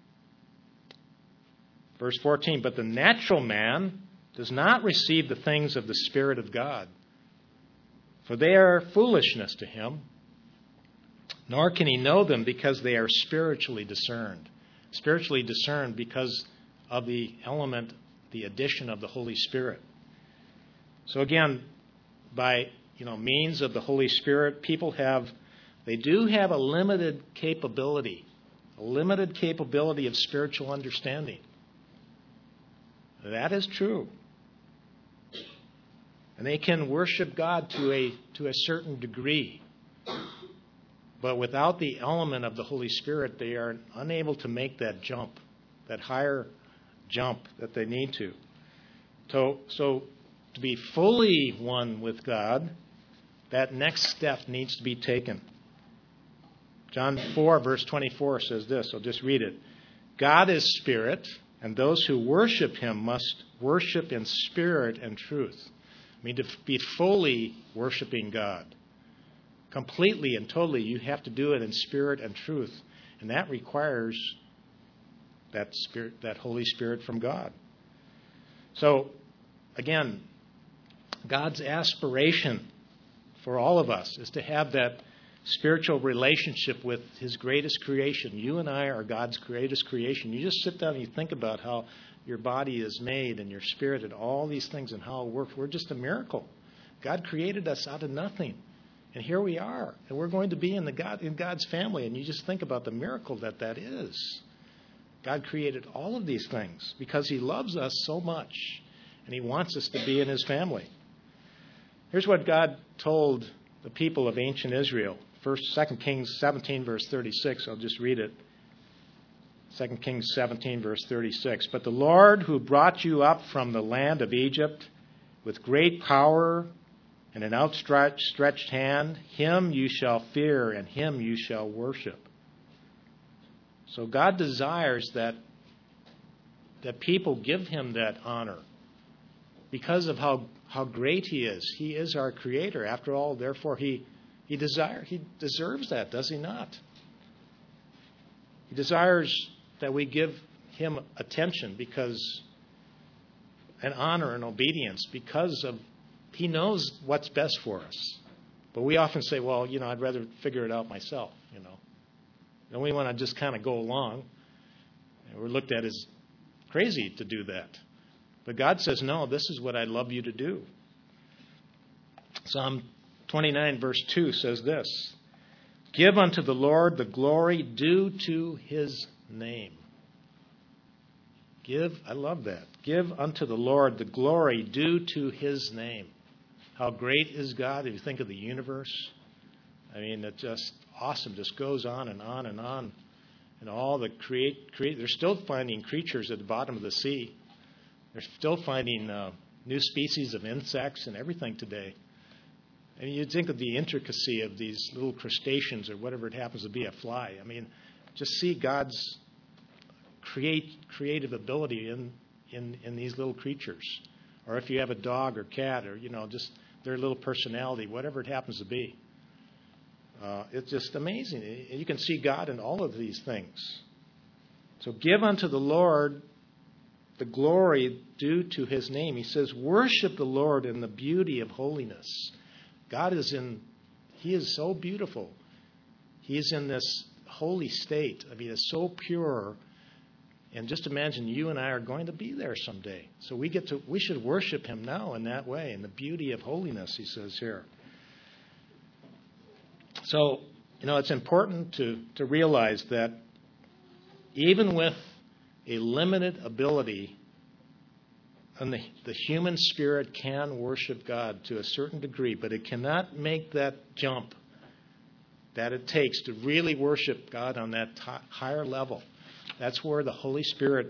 Verse fourteen, but the natural man does not receive the things of the Spirit of God, for they are foolishness to him, nor can he know them because they are spiritually discerned. Spiritually discerned because of the element, the addition of the Holy Spirit. So again, by you know means of the Holy Spirit, people have, they do have a limited capability, a limited capability of spiritual understanding. That is true. And they can worship God to a to a certain degree. But without the element of the Holy Spirit, they are unable to make that jump, that higher jump that they need to. So, so to be fully one with God, that next step needs to be taken. John four, verse twenty-four says this. I'll just read it. God is spirit, and those who worship him must worship in spirit and truth. I mean, to be fully worshiping God, completely and totally, you have to do it in spirit and truth. And that requires that spirit, that Holy Spirit from God. So, again, God's aspiration for all of us is to have that spiritual relationship with his greatest creation. You and I are God's greatest creation. You just sit down and you think about how your body is made and your spirit and all these things and how it works. We're just a miracle. God created us out of nothing. And here we are. And we're going to be in the God in God's family. And you just think about the miracle that that is. God created all of these things because he loves us so much. And he wants us to be in his family. Here's what God told the people of ancient Israel. First, Second Kings seventeen, verse thirty-six. I'll just read it. Second Kings seventeen, verse thirty-six. But the Lord who brought you up from the land of Egypt with great power and an outstretched stretched hand, him you shall fear and him you shall worship. So God desires that, that people give him that honor because of how, how great he is. He is our creator. After all, therefore, he he desire he deserves that, does he not? He desires that we give him attention because and honor and obedience because of he knows what's best for us. But we often say, well, you know, I'd rather figure it out myself, you know. And we want to just kind of go along. And we're looked at as crazy to do that. But God says, no, this is what I'd love you to do. Psalm twenty-nine, verse two says this. Give unto the Lord the glory due to his name. Give, I love that. Give unto the Lord the glory due to his name. How great is God if you think of the universe? I mean, it's just awesome. Just goes on and on and on. And all the create, create they're still finding creatures at the bottom of the sea. They're still finding uh, new species of insects and everything today. And you think of the intricacy of these little crustaceans or whatever it happens to be, a fly. I mean, just see God's create creative ability in, in, in these little creatures. Or if you have a dog or cat or, you know, just their little personality, whatever it happens to be. Uh, it's just amazing. You can see God in all of these things. So give unto the Lord the glory due to his name. He says, worship the Lord in the beauty of holiness. God is in, he is so beautiful. He is in this holy state. I mean, it's so pure. And just imagine you and I are going to be there someday. So we get to, we should worship him now in that way, in the beauty of holiness, he says here. So, you know, it's important to, to realize that even with a limited ability, and the, the human spirit can worship God to a certain degree, but it cannot make that jump that it takes to really worship God on that t- higher level. That's where the Holy Spirit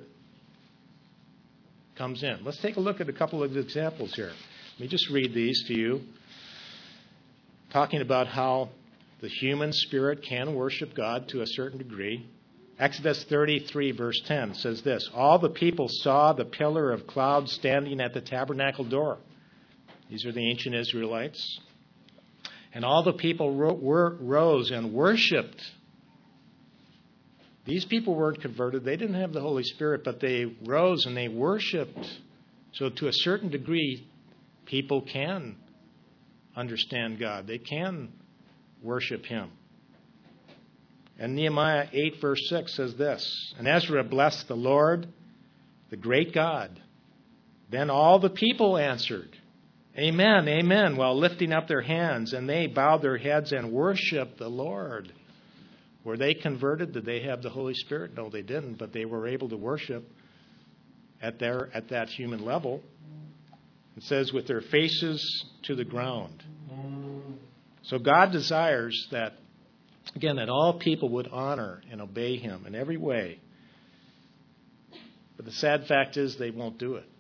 comes in. Let's take a look at a couple of examples here. Let me just read these to you, talking about how the human spirit can worship God to a certain degree. Exodus thirty-three, verse ten says this, all the people saw the pillar of cloud standing at the tabernacle door. These are the ancient Israelites. And all the people ro- were, rose and worshipped. These people weren't converted. They didn't have the Holy Spirit, but they rose and they worshipped. So to a certain degree, people can understand God. They can worship him. And Nehemiah eight, verse six says this, and Ezra blessed the Lord, the great God. Then all the people answered, Amen, amen, while lifting up their hands, and they bowed their heads and worshiped the Lord. Were they converted? Did they have the Holy Spirit? No, they didn't, but they were able to worship at their at that human level. It says, with their faces to the ground. So God desires that, again, that all people would honor and obey him in every way. But the sad fact is they won't do it.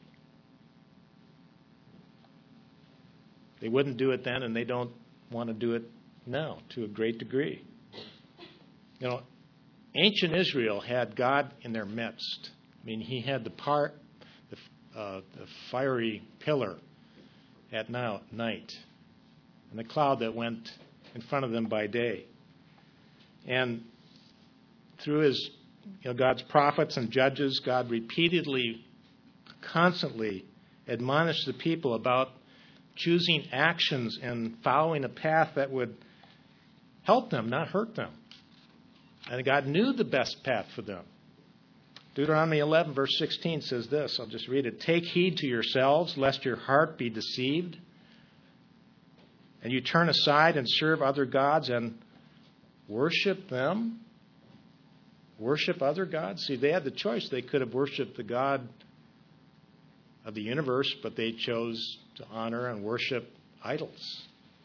They wouldn't do it then, and they don't want to do it now to a great degree. You know, ancient Israel had God in their midst. I mean, he had the part, the, uh, the fiery pillar at now, night, and the cloud that went in front of them by day. And through his, you know, God's prophets and judges, God repeatedly, constantly admonished the people about choosing actions and following a path that would help them, not hurt them. And God knew the best path for them. Deuteronomy eleven, verse sixteen says this. I'll just read it. Take heed to yourselves, lest your heart be deceived, and you turn aside and serve other gods and worship them. Worship other gods. See, they had the choice. They could have worshipped the God of the universe, but they chose to honor and worship idols.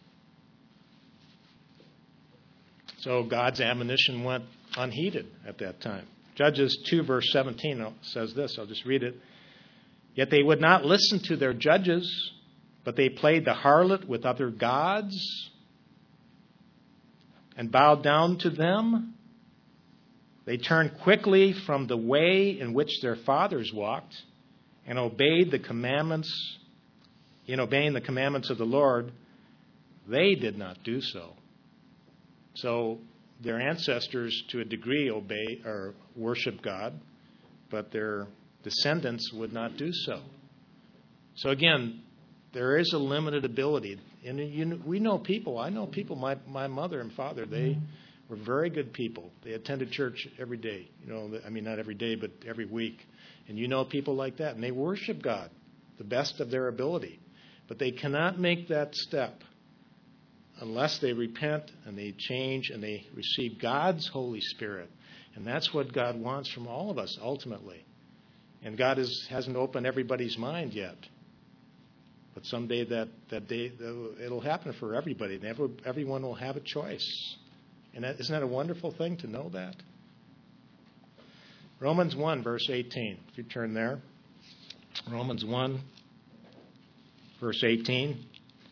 So God's admonition went unheeded at that time. Judges two, verse seventeen says this. I'll just read it. Yet they would not listen to their judges, but they played the harlot with other gods and bowed down to them. They turned quickly from the way in which their fathers walked and obeyed the commandments. In obeying the commandments of the Lord, they did not do so. So their ancestors, to a degree, obey or worship God, but their descendants would not do so. So again, there is a limited ability. And you, we know people. I know people. My my mother and father, they were very good people. They attended church every day. You know, I mean, not every day, but every week. And you know people like that, and they worship God, the best of their ability. But they cannot make that step unless they repent and they change and they receive God's Holy Spirit. And that's what God wants from all of us ultimately. And God is, hasn't opened everybody's mind yet. But someday that, that day, it'll happen for everybody. Never, everyone will have a choice. And that, isn't that a wonderful thing to know that? Romans one, verse eighteen. If you turn there. Romans one, verse eighteen.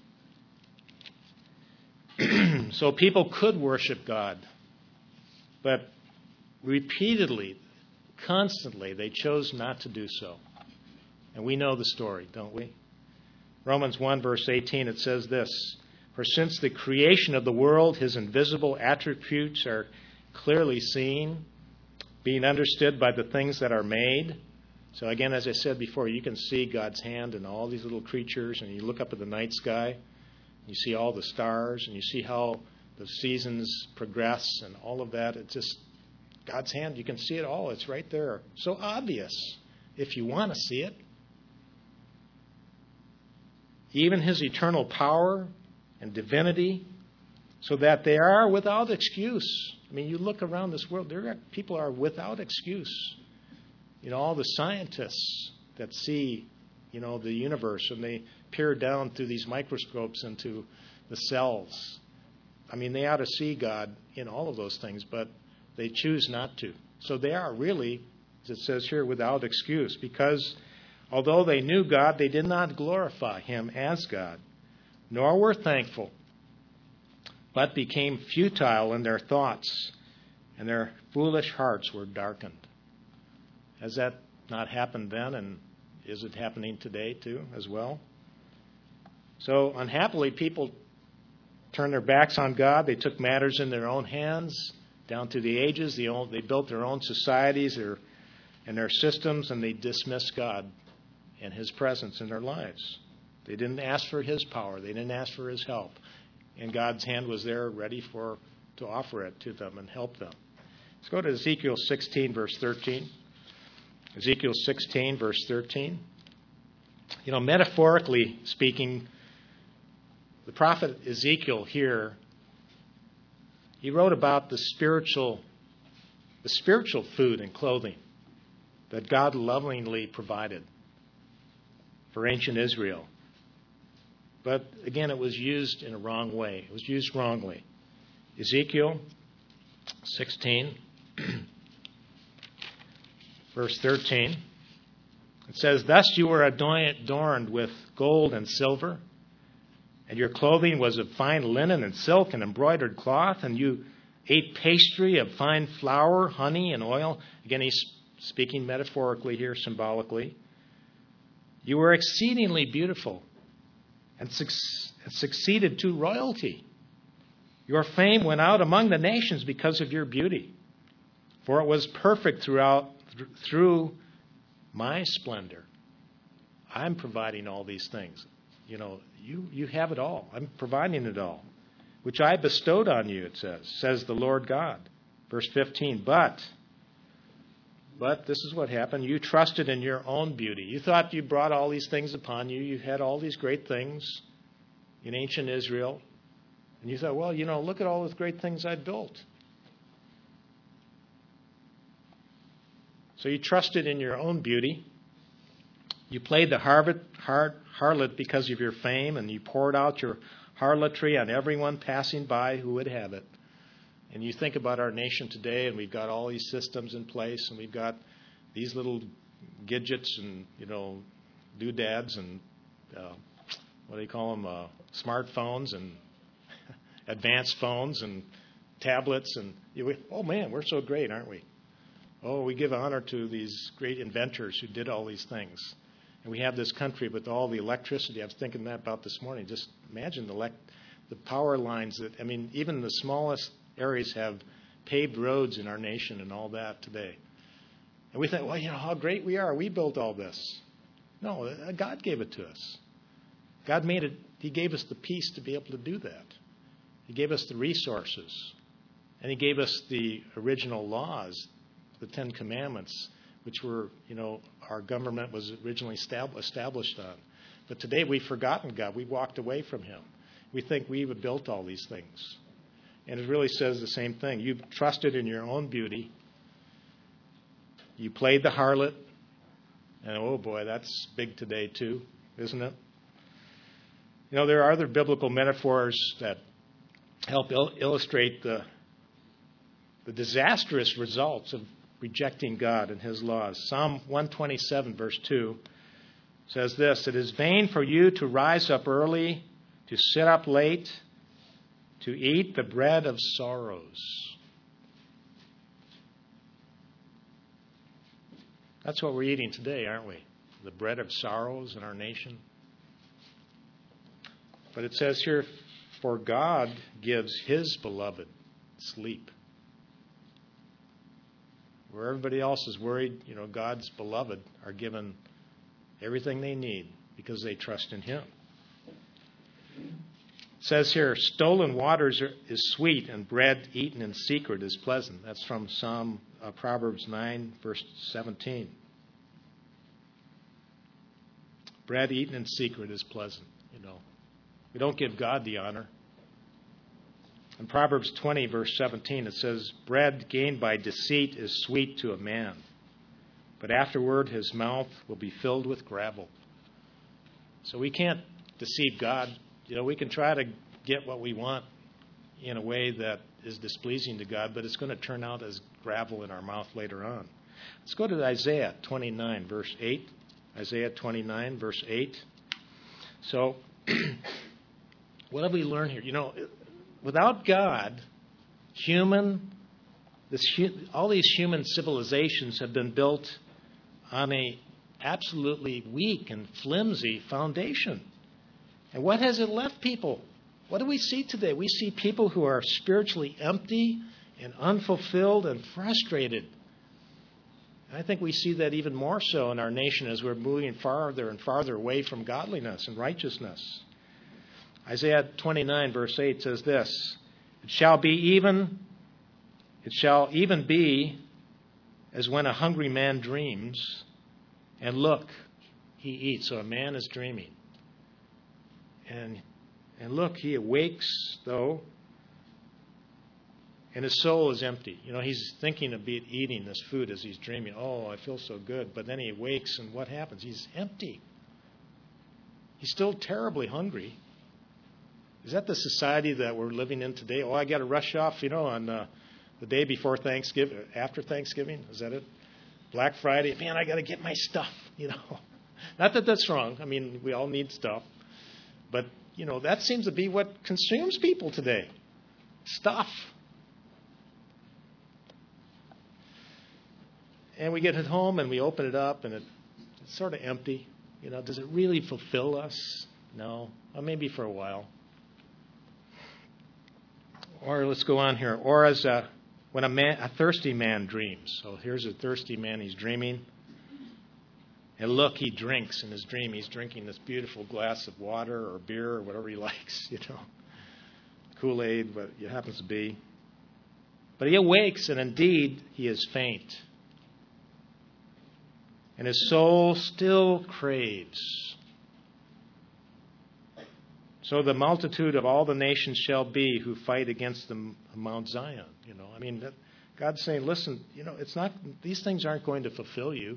So people could worship God, but repeatedly, constantly, they chose not to do so. And we know the story, don't we? Romans one, verse eighteen, it says this, "For since the creation of the world, his invisible attributes are clearly seen, being understood by the things that are made." So again, as I said before, you can see God's hand in all these little creatures, and you look up at the night sky, you see all the stars, and you see how the seasons progress and all of that. It's just God's hand. You can see it all. It's right there. So obvious if you want to see it. Even his eternal power and divinity, so that they are without excuse. I mean, you look around this world, there are, people are without excuse. You know, all the scientists that see, you know, the universe, and they peer down through these microscopes into the cells. I mean, they ought to see God in all of those things, but they choose not to. So they are really, as it says here, without excuse, because although they knew God, they did not glorify him as God, nor were thankful, but became futile in their thoughts, and their foolish hearts were darkened. Has that not happened then, and is it happening today too as well? So unhappily, people turned their backs on God. They took matters in their own hands down through the ages. They, own, they built their own societies their, and their systems, and they dismissed God and his presence in their lives. They didn't ask for his power. They didn't ask for his help. And God's hand was there ready for to offer it to them and help them. Let's go to Ezekiel sixteen, verse thirteen. Ezekiel sixteen, verse thirteen. You know, metaphorically speaking, the prophet Ezekiel here, he wrote about the spiritual, the spiritual food and clothing that God lovingly provided for ancient Israel. But again, it was used in a wrong way. It was used wrongly. Ezekiel sixteen, verse thirteen. It says, "Thus you were adorned with gold and silver, and your clothing was of fine linen and silk and embroidered cloth, and you ate pastry of fine flour, honey, and oil." Again, he's speaking metaphorically here, symbolically. "You were exceedingly beautiful and succeeded to royalty. Your fame went out among the nations because of your beauty, for it was perfect throughout through my splendor." I'm providing all these things. You know, you, you have it all. I'm providing it all, which I bestowed on you, it says, says the Lord God. Verse fifteen, but, but this is what happened. You trusted in your own beauty. You thought you brought all these things upon you. You had all these great things in ancient Israel. And you thought, well, you know, look at all those great things I built. So you trusted in your own beauty. You played the harlot, harlot because of your fame, and you poured out your harlotry on everyone passing by who would have it. And you think about our nation today, and we've got all these systems in place, and we've got these little gadgets and, you know, doodads and, uh, what do you call them, uh, smartphones and advanced phones and tablets. And, you know, oh, man, we're so great, aren't we? Oh, we give honor to these great inventors who did all these things. And we have this country with all the electricity. I was thinking that about this morning. Just imagine the, elect- the power lines that, I mean, even the smallest areas have paved roads in our nation and all that today. And we think, well, you know, how great we are. We built all this. No, God gave it to us. God made it. He gave us the peace to be able to do that. He gave us the resources. And he gave us the original laws, the Ten Commandments, which were, you know, our government was originally established on. But today we've forgotten God. We walked away from him. We think we've built all these things. And it really says the same thing. You've trusted in your own beauty. You played the harlot. And oh boy, that's big today too, isn't it? You know, there are other biblical metaphors that help il- illustrate the, the disastrous results of rejecting God and his laws. Psalm one twenty-seven, verse two, says this: "It is vain for you to rise up early, to sit up late, to eat the bread of sorrows." That's what we're eating today, aren't we? The bread of sorrows in our nation. But it says here, "For God gives his beloved sleep." Where everybody else is worried, you know, God's beloved are given everything they need because they trust in him. It says here, "Stolen waters are, is sweet, and bread eaten in secret is pleasant." That's from Psalm uh, Proverbs nine, verse seventeen. Bread eaten in secret is pleasant, you know. We don't give God the honor. In Proverbs twenty, verse seventeen, it says, "Bread gained by deceit is sweet to a man, but afterward his mouth will be filled with gravel." So we can't deceive God. You know, we can try to get what we want in a way that is displeasing to God, but it's going to turn out as gravel in our mouth later on. Let's go to Isaiah twenty-nine, verse eight. Isaiah twenty-nine, verse eight. So, what have we learned here? You know, without God, human, this, all these human civilizations have been built on a absolutely weak and flimsy foundation. And what has it left people? What do we see today? We see people who are spiritually empty and unfulfilled and frustrated. And I think we see that even more so in our nation as we're moving farther and farther away from godliness and righteousness. Isaiah twenty-nine, verse eight says this: "It shall be even, it shall even be as when a hungry man dreams, and look, he eats." So a man is dreaming. And and look, he awakes, though, and his soul is empty. You know, he's thinking of eating this food as he's dreaming. Oh, I feel so good. But then he awakes, and what happens? He's empty. He's still terribly hungry. Is that the society that we're living in today? Oh, I got to rush off, you know, on uh, the day before Thanksgiving, after Thanksgiving. Is that it? Black Friday. Man, I got to get my stuff, you know. Not that that's wrong. I mean, we all need stuff. But, you know, that seems to be what consumes people today. Stuff. And we get it home and we open it up and it, it's sort of empty. You know, does it really fulfill us? No. Well, maybe for a while. Or let's go on here. Or as a, when a man, a thirsty man dreams. So here's a thirsty man. He's dreaming. And look, he drinks in his dream. He's drinking this beautiful glass of water or beer or whatever he likes, you know. Kool-Aid, what it happens to be. But he awakes, and indeed, he is faint. And his soul still craves. So the multitude of all the nations shall be who fight against the Mount Zion. You know, I mean, that, God's saying, listen, you know, it's not; these things aren't going to fulfill you.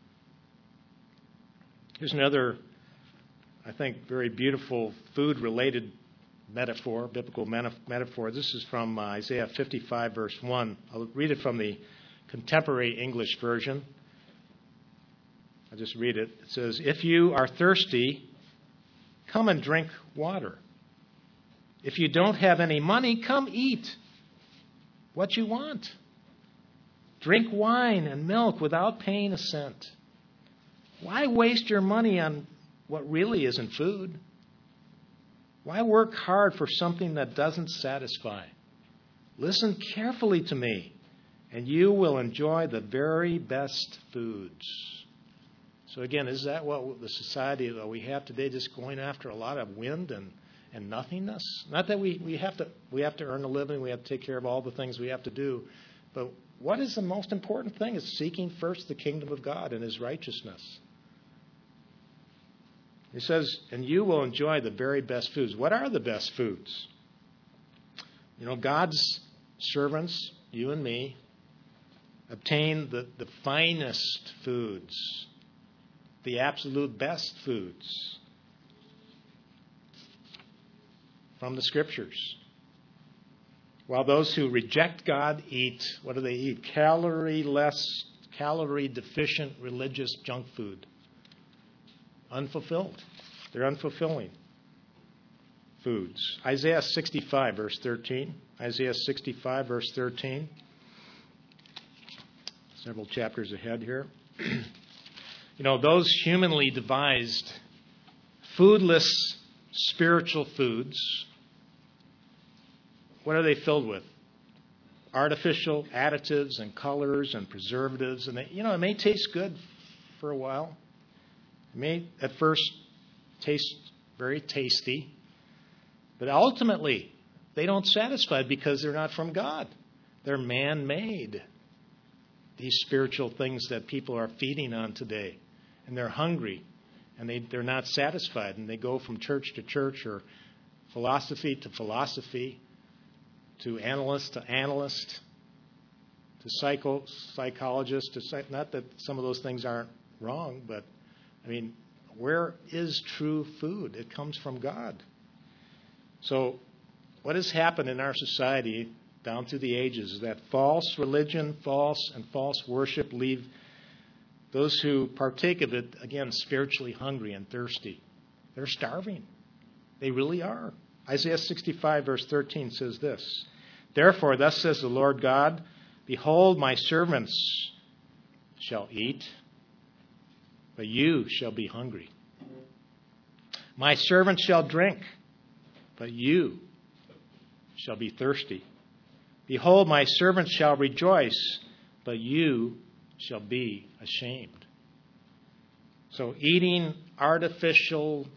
Here's another, I think, very beautiful food-related metaphor, biblical metaphor. This is from uh, Isaiah fifty-five, verse one. I'll read it from the Contemporary English Version. I'll just read it. It says, "If you are thirsty, come and drink water. If you don't have any money, come eat what you want. Drink wine and milk without paying a cent. Why waste your money on what really isn't food? Why work hard for something that doesn't satisfy? Listen carefully to me, and you will enjoy the very best foods." So again, is that what the society that we have today, just going after a lot of wind and, and nothingness? Not that we, we have to we have to earn a living, we have to take care of all the things we have to do, but what is the most important thing is seeking first the kingdom of God and his righteousness. He says, and you will enjoy the very best foods. What are the best foods? You know, God's servants, you and me, obtain the, the finest foods, the absolute best foods from the Scriptures. While those who reject God eat, what do they eat? Calorie-less, calorie-deficient religious junk food. Unfulfilled. They're unfulfilling foods. Isaiah sixty-five, verse thirteen. Isaiah sixty-five, verse thirteen. Several chapters ahead here. You know, those humanly devised foodless spiritual foods, what are they filled with? Artificial additives and colors and preservatives. And they, you know, it may taste good for a while. It may at first taste very tasty. But ultimately, they don't satisfy because they're not from God. They're man-made. These spiritual things that people are feeding on today. And they're hungry. And they, they're not satisfied. And they go from church to church or philosophy to philosophy, to analyst to analyst, to psycho, psychologist. To psych, not that some of those things aren't wrong, but, I mean, where is true food? It comes from God. So what has happened in our society down through the ages is that false religion, false and false worship leave those who partake of it, again, spiritually hungry and thirsty. They're starving. They really are. Isaiah sixty-five, verse thirteen says this, therefore, thus says the Lord God, behold, my servants shall eat, but you shall be hungry. My servants shall drink, but you shall be thirsty. Behold, my servants shall rejoice, but you shall be ashamed. So eating artificial,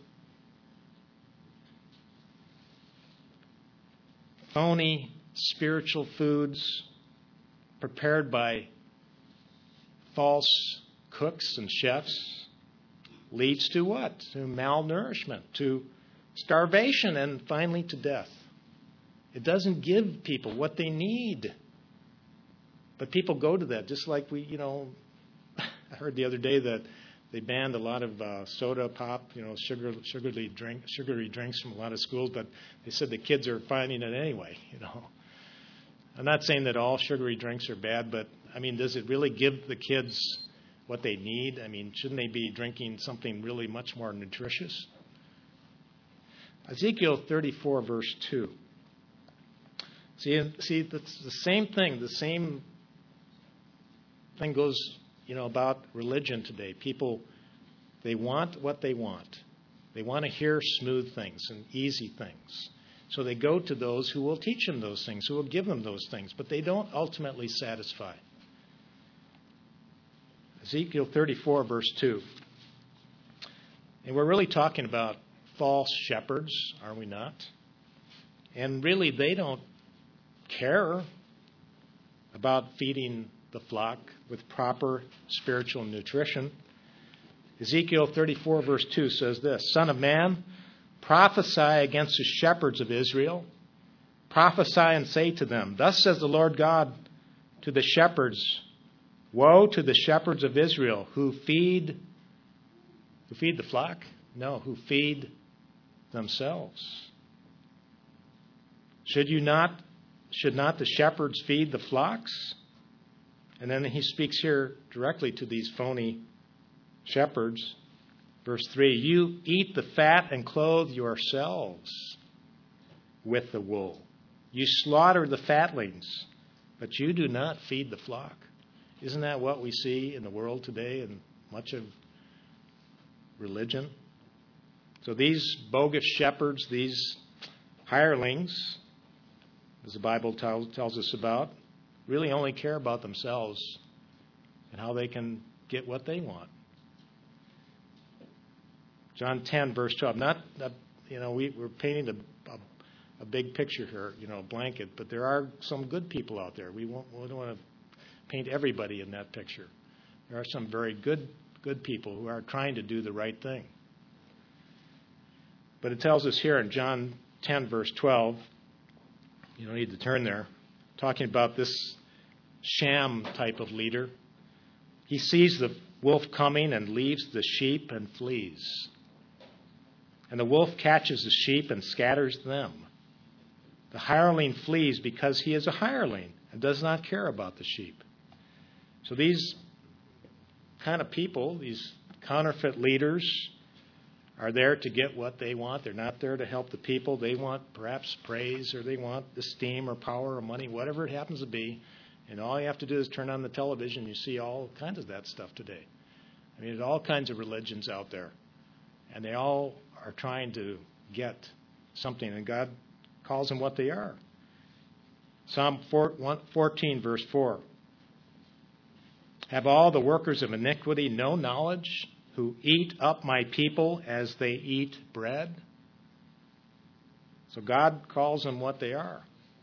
phony spiritual foods prepared by false cooks and chefs leads to what? To malnourishment, to starvation, and finally to death. It doesn't give people what they need. But people go to that, just like we, you know, I heard the other day that they banned a lot of uh, soda pop, you know, sugar, sugary, drink, sugary drinks from a lot of schools, but they said the kids are finding it anyway, you know. I'm not saying that all sugary drinks are bad, but, I mean, does it really give the kids what they need? I mean, shouldn't they be drinking something really much more nutritious? Ezekiel thirty-four, verse two. See, see, that's the same thing. The same thing goes, you know, about religion today. People, they want what they want. They want to hear smooth things and easy things. So they go to those who will teach them those things, who will give them those things, but they don't ultimately satisfy. Ezekiel thirty-four, verse two. And we're really talking about false shepherds, are we not? And really, they don't care about feeding the flock with proper spiritual nutrition. Ezekiel thirty-four, verse two says this, Son of man, prophesy against the shepherds of Israel. Prophesy and say to them, thus says the Lord God to the shepherds, woe to the shepherds of Israel who feed, who feed the flock? No, who feed themselves. Should you not, should not the shepherds feed the flocks? And then he speaks here directly to these phony shepherds. Verse three, you eat the fat and clothe yourselves with the wool. You slaughter the fatlings, but you do not feed the flock. Isn't that what we see in the world today and much of religion? So these bogus shepherds, these hirelings, as the Bible tell, tells us about, really only care about themselves and how they can get what they want. John ten, verse twelve. Not, not you know, we, we're painting a, a, a big picture here, you know, a blanket, but there are some good people out there. We, won't, we don't want to paint everybody in that picture. There are some very good, good people who are trying to do the right thing. But it tells us here in John ten, verse twelve, you don't need to turn there, talking about this sham type of leader. He sees the wolf coming and leaves the sheep and flees. And the wolf catches the sheep and scatters them. The hireling flees because he is a hireling and does not care about the sheep. So these kind of people, these counterfeit leaders, are there to get what they want. They're not there to help the people. They want perhaps praise, or they want esteem or power or money, whatever it happens to be. And all you have to do is turn on the television. You see all kinds of that stuff today. I mean, there's all kinds of religions out there. And they all are trying to get something. And God calls them what they are. Psalm fourteen, verse four. Have all the workers of iniquity no knowledge, who eat up my people as they eat bread? So God calls them what they are.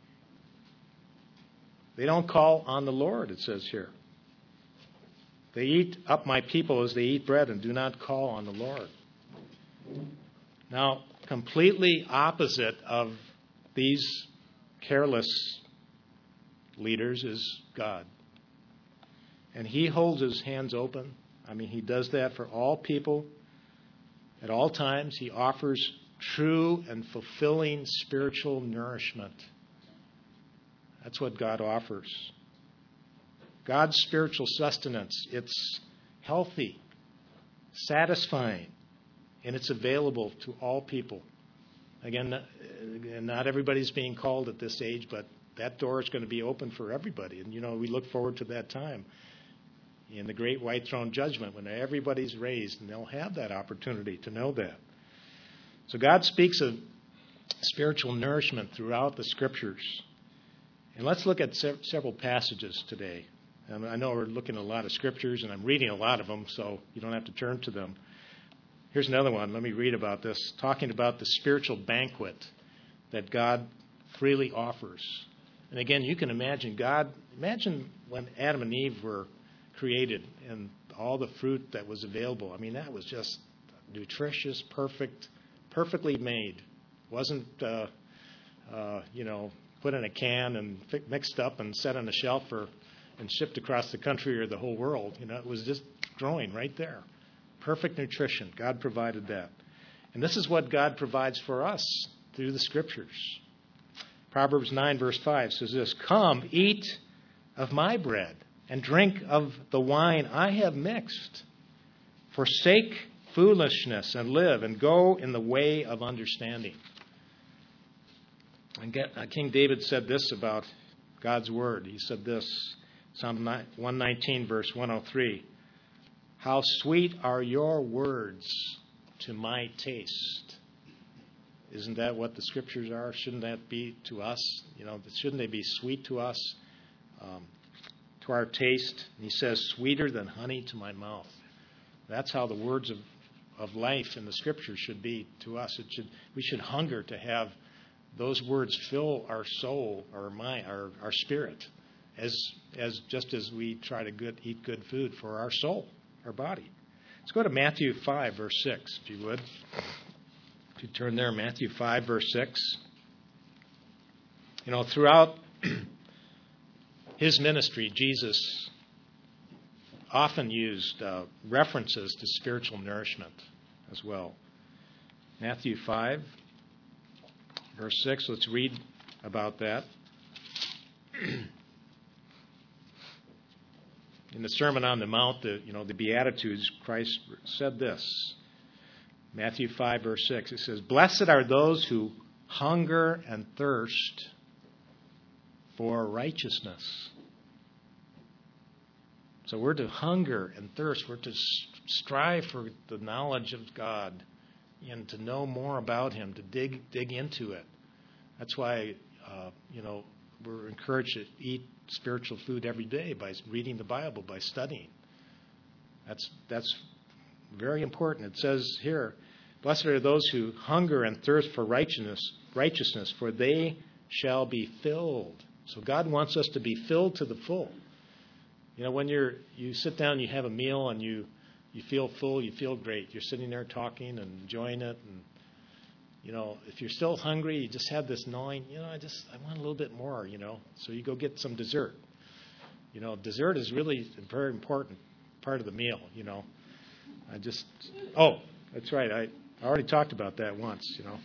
They don't call on the Lord, it says here. They eat up my people as they eat bread and do not call on the Lord. Now, completely opposite of these careless leaders is God. And he holds his hands open. I mean, he does that for all people at all times. He offers true and fulfilling spiritual nourishment. That's what God offers. God's spiritual sustenance, it's healthy, satisfying, and it's available to all people. Again, not everybody's being called at this age, but that door is going to be open for everybody. And, you know, we look forward to that time in the great white throne judgment when everybody's raised, and they'll have that opportunity to know that. So God speaks of spiritual nourishment throughout the Scriptures. And let's look at se- several passages today. Um, I know we're looking at a lot of Scriptures, and I'm reading a lot of them, so you don't have to turn to them. Here's another one. Let me read about this, talking about the spiritual banquet that God freely offers. And again, you can imagine God, imagine when Adam and Eve were created and all the fruit that was available. I mean, that was just nutritious, perfect, perfectly made. Wasn't, uh, uh, you know, put in a can and mixed up and set on a shelf or and shipped across the country or the whole world. You know, it was just growing right there. Perfect nutrition. God provided that. And this is what God provides for us through the Scriptures. Proverbs nine, verse five says this, come, eat of my bread and drink of the wine I have mixed. Forsake foolishness and live, and go in the way of understanding. And get, uh, King David said this about God's Word. He said this, Psalm one nineteen, verse one oh three. How sweet are your words to my taste. Isn't that what the Scriptures are? Shouldn't that be to us? You know, shouldn't they be sweet to us, um, to our taste? And he says, sweeter than honey to my mouth. That's how the words of, of life in the Scriptures should be to us. It should we should hunger to have those words fill our soul, our mind, our, our spirit, as as just as we try to good, eat good food for our soul, our body. Let's go to Matthew five, verse six, if you would. If you turn there, Matthew five, verse six. You know, throughout his ministry, Jesus often used uh, references to spiritual nourishment as well. Matthew five, verse six, let's read about that. In the Sermon on the Mount, the, you know, the Beatitudes, Christ said this. Matthew five, verse six, it says, blessed are those who hunger and thirst for righteousness. So we're to hunger and thirst. We're to strive for the knowledge of God and to know more about Him, to dig dig into it. That's why, uh, you know, we're encouraged to eat spiritual food every day by reading the Bible, by studying. That's that's very important. It says here, blessed are those who hunger and thirst for righteousness, righteousness, for they shall be filled. So God wants us to be filled to the full. You know, when you're you sit down, you have a meal, and you you feel full, you feel great. You're sitting there talking and enjoying it, and you know, if you're still hungry, you just have this gnawing, you know, I just, I want a little bit more, you know. So you go get some dessert. You know, dessert is really a very important part of the meal, you know. I just, oh, that's right. I already talked about that once, you know.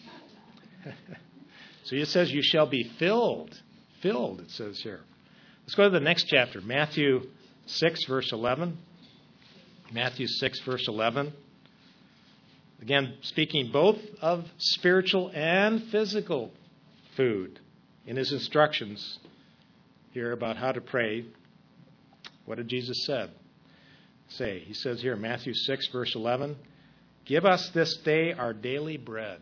So it says you shall be filled. Filled, it says here. Let's go to the next chapter, Matthew six, verse eleven. Matthew six, verse eleven. Again, speaking both of spiritual and physical food in his instructions here about how to pray. What did Jesus said? Say? He says here, Matthew six, verse eleven, give us this day our daily bread.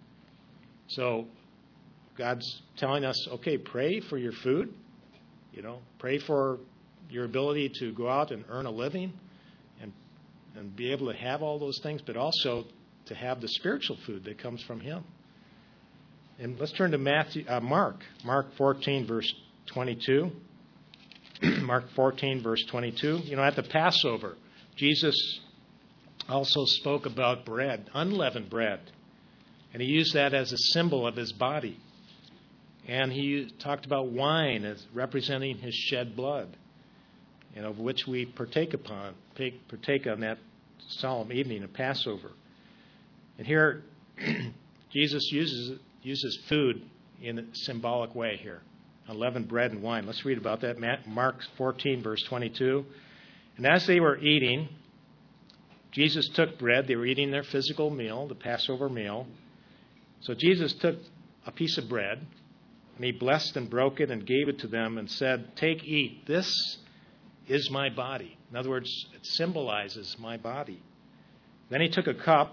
So God's telling us, okay, pray for your food. You know, pray for your ability to go out and earn a living and and be able to have all those things, but also to have the spiritual food that comes from him. And let's turn to Matthew, uh, Mark, Mark fourteen, verse twenty-two. Mark fourteen, verse twenty-two. You know, at the Passover, Jesus also spoke about bread, unleavened bread. And he used that as a symbol of his body. And he talked about wine as representing his shed blood, and of which we partake upon, partake on that solemn evening of Passover. And here, Jesus uses uses food in a symbolic way here. Unleavened bread and wine. Let's read about that. Mark fourteen, verse twenty-two. And as they were eating, Jesus took bread. They were eating their physical meal, the Passover meal. So Jesus took a piece of bread, and he blessed and broke it and gave it to them and said, take, eat. This is my body. In other words, it symbolizes my body. Then he took a cup,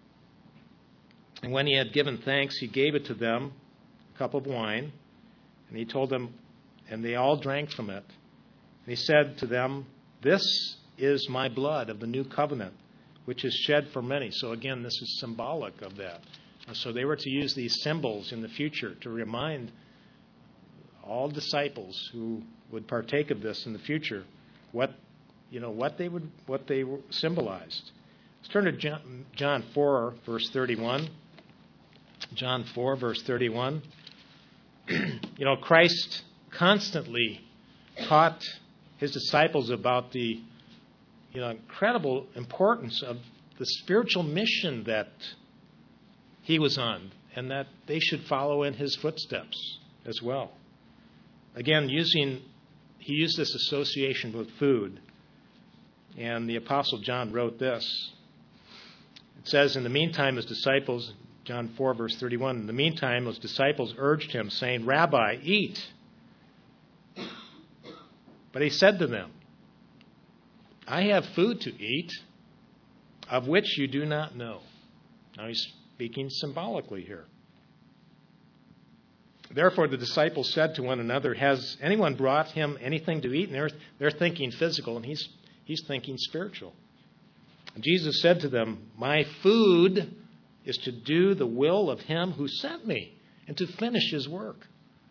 and when he had given thanks, he gave it to them, a cup of wine. And he told them, and they all drank from it. And he said to them, this is my blood of the new covenant, which is shed for many. So again, this is symbolic of that. So they were to use these symbols in the future to remind all disciples who would partake of this in the future what, you know, what they would, what they symbolized. Let's turn to John, John four, verse thirty-one. John four, verse thirty-one. You know, Christ constantly taught his disciples about the, you know, incredible importance of the spiritual mission that he was on, and that they should follow in his footsteps as well. Again, using he used this association with food, and the Apostle John wrote this. It says, in the meantime, his disciples, John four, verse thirty-one, in the meantime, his disciples urged him, saying, Rabbi, eat. But he said to them, I have food to eat, of which you do not know. Now he's speaking symbolically here. Therefore the disciples said to one another, has anyone brought him anything to eat? And they're, they're thinking physical, and he's, he's thinking spiritual. And Jesus said to them, my food is to do the will of him who sent me and to finish his work.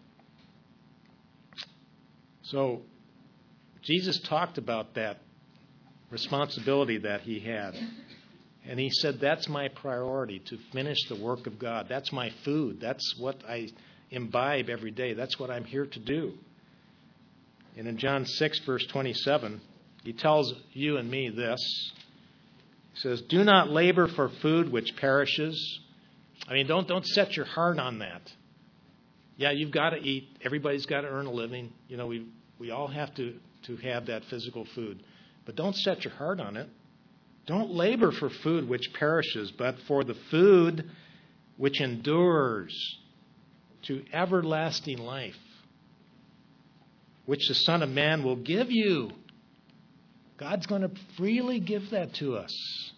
So Jesus talked about that responsibility that he had. And he said, that's my priority, to finish the work of God. That's my food. That's what I imbibe every day. That's what I'm here to do. And in John six, verse twenty-seven, he tells you and me this. He says, do not labor for food which perishes. I mean, don't don't set your heart on that. Yeah, you've got to eat. Everybody's got to earn a living. You know, we we all have to, to have that physical food. But don't set your heart on it. Don't labor for food which perishes, but for the food which endures to everlasting life, which the Son of Man will give you. God's going to freely give that to us,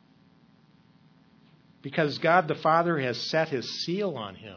because God the Father has set his seal on him.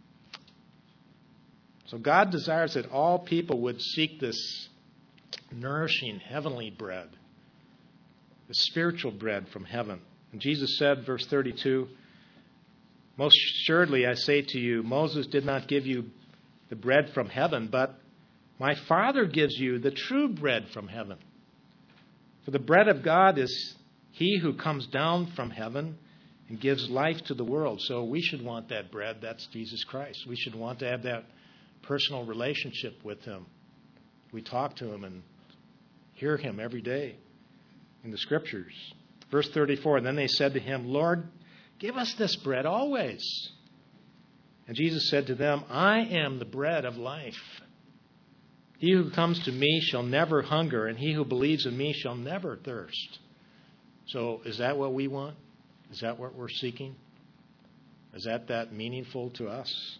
So God desires that all people would seek this nourishing heavenly bread, the spiritual bread from heaven. And Jesus said, verse thirty-two, most assuredly I say to you, Moses did not give you the bread from heaven, but my Father gives you the true bread from heaven. For the bread of God is he who comes down from heaven and gives life to the world. So we should want that bread. That's Jesus Christ. We should want to have that personal relationship with him. We talk to him and hear him every day in the Scriptures. Verse thirty-four, and then they said to him, Lord, give us this bread always. And Jesus said to them, I am the bread of life. He who comes to me shall never hunger, and he who believes in me shall never thirst. So is that what we want? Is that what we're seeking? Is that that meaningful to us?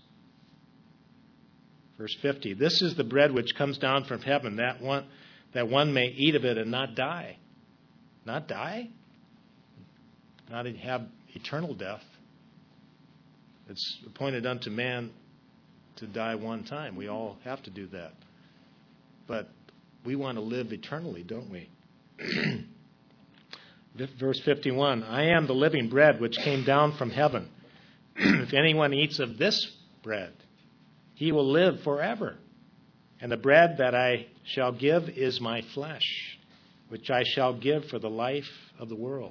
Verse fifty, this is the bread which comes down from heaven, that one, that one may eat of it and not die. Not die? Not have eternal death. It's appointed unto man to die one time. We all have to do that. But we want to live eternally, don't we? Verse fifty-one, I am the living bread which came down from heaven. If anyone eats of this bread, he will live forever. And the bread that I shall give is my flesh, which I shall give for the life of the world.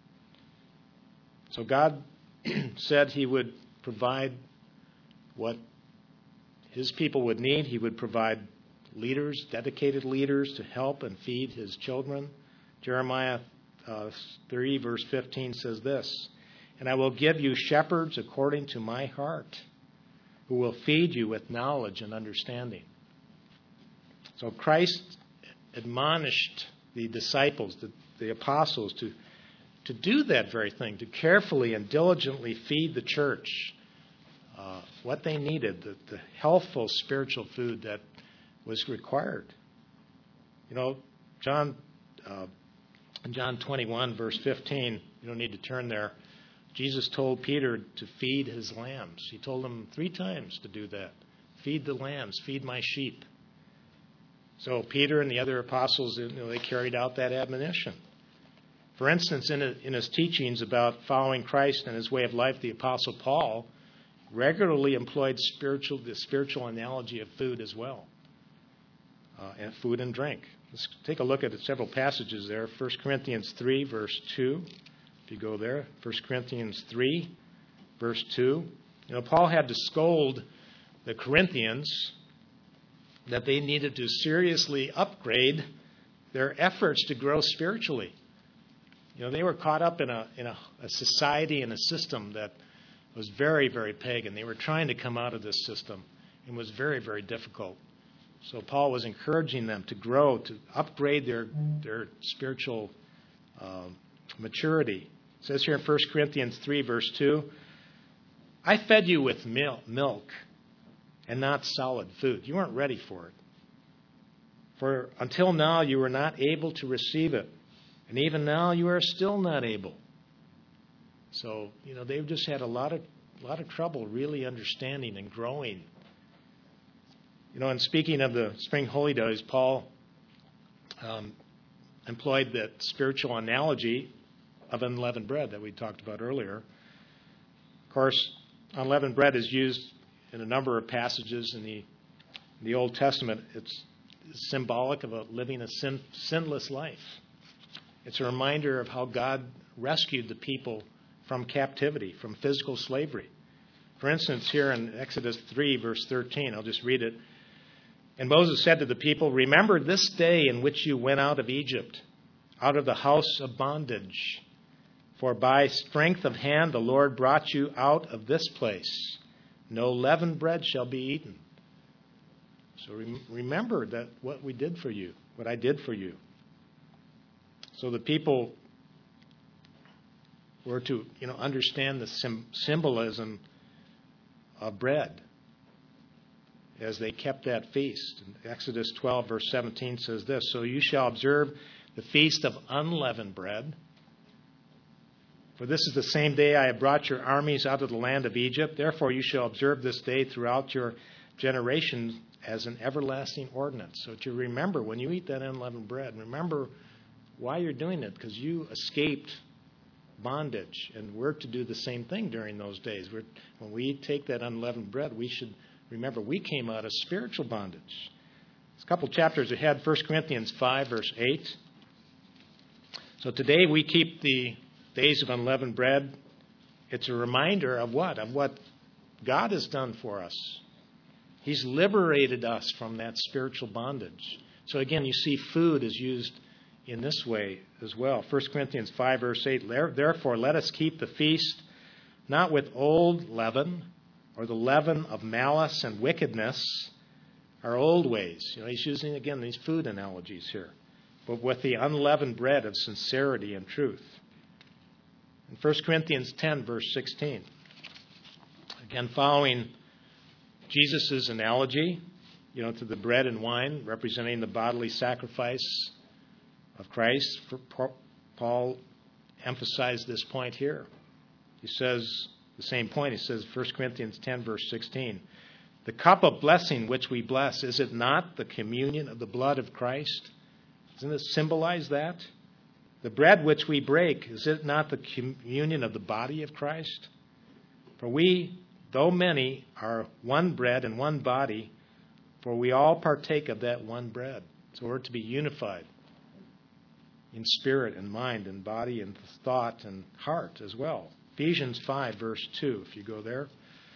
So God said he would provide what his people would need. He would provide leaders, dedicated leaders, to help and feed his children. Jeremiah uh, three, verse fifteen says this, and I will give you shepherds according to my heart, who will feed you with knowledge and understanding. So Christ admonished the disciples, the, the apostles, to, to do that very thing, to carefully and diligently feed the church uh, what they needed, the, the healthful spiritual food that was required. You know, John uh, in John twenty-one, verse fifteen, you don't need to turn there, Jesus told Peter to feed his lambs. He told him three times to do that. Feed the lambs, feed my sheep. So Peter and the other apostles, you know, they carried out that admonition. For instance, in, a, in his teachings about following Christ and his way of life, the Apostle Paul regularly employed spiritual the spiritual analogy of food as well, uh, and food and drink. Let's take a look at several passages there. First Corinthians three, verse two. If you go there, First Corinthians three, verse two. You know, Paul had to scold the Corinthians that they needed to seriously upgrade their efforts to grow spiritually. You know, they were caught up in a in a, a society and a system that was very, very pagan. They were trying to come out of this system. It was very, very difficult. So Paul was encouraging them to grow, to upgrade their their spiritual uh, maturity. It says here in First Corinthians three, verse two, I fed you with milk and not solid food. You weren't ready for it. For until now you were not able to receive it. And even now you are still not able. So, you know, they've just had a lot of a lot of trouble really understanding and growing. You know, and speaking of the spring holy days, Paul um, employed that spiritual analogy of unleavened bread that we talked about earlier. Of course, unleavened bread is used in a number of passages in the, in the Old Testament. It's symbolic of a living a sin, sinless life. It's a reminder of how God rescued the people from captivity, from physical slavery. For instance, here in Exodus three, verse thirteen, I'll just read it. And Moses said to the people, remember this day in which you went out of Egypt, out of the house of bondage. For by strength of hand the Lord brought you out of this place. No leavened bread shall be eaten. So rem- remember that what we did for you, what I did for you. So the people were to, you know, understand the sim- symbolism of bread as they kept that feast. Exodus twelve, verse seventeen says this, so you shall observe the feast of unleavened bread. For this is the same day I have brought your armies out of the land of Egypt. Therefore you shall observe this day throughout your generations as an everlasting ordinance. So to remember when you eat that unleavened bread, remember why you're doing it, because you escaped bondage. And we're to do the same thing during those days. We're, when we take that unleavened bread, we should remember we came out of spiritual bondage. It's a couple chapters ahead, First Corinthians five, verse eight. So today we keep the days of unleavened bread it's a reminder of what? Of what God has done for us. He's liberated us from that spiritual bondage. So again, you see food is used in this way as well. First Corinthians five, verse eight, therefore let us keep the feast not with old leaven or the leaven of malice and wickedness, our old ways. You know, he's using, again, these food analogies here, but with the unleavened bread of sincerity and truth. In First Corinthians ten, verse sixteen, again, following Jesus' analogy, you know, to the bread and wine, representing the bodily sacrifice of Christ, Paul emphasized this point here. He says the same point. He says, First Corinthians ten, verse sixteen, the cup of blessing which we bless, is it not the communion of the blood of Christ? Doesn't it symbolize that? The bread which we break, is it not the communion of the body of Christ? For we, though many, are one bread and one body, for we all partake of that one bread. So we're to be unified in spirit and mind and body and thought and heart as well. Ephesians five, verse two, if you go there.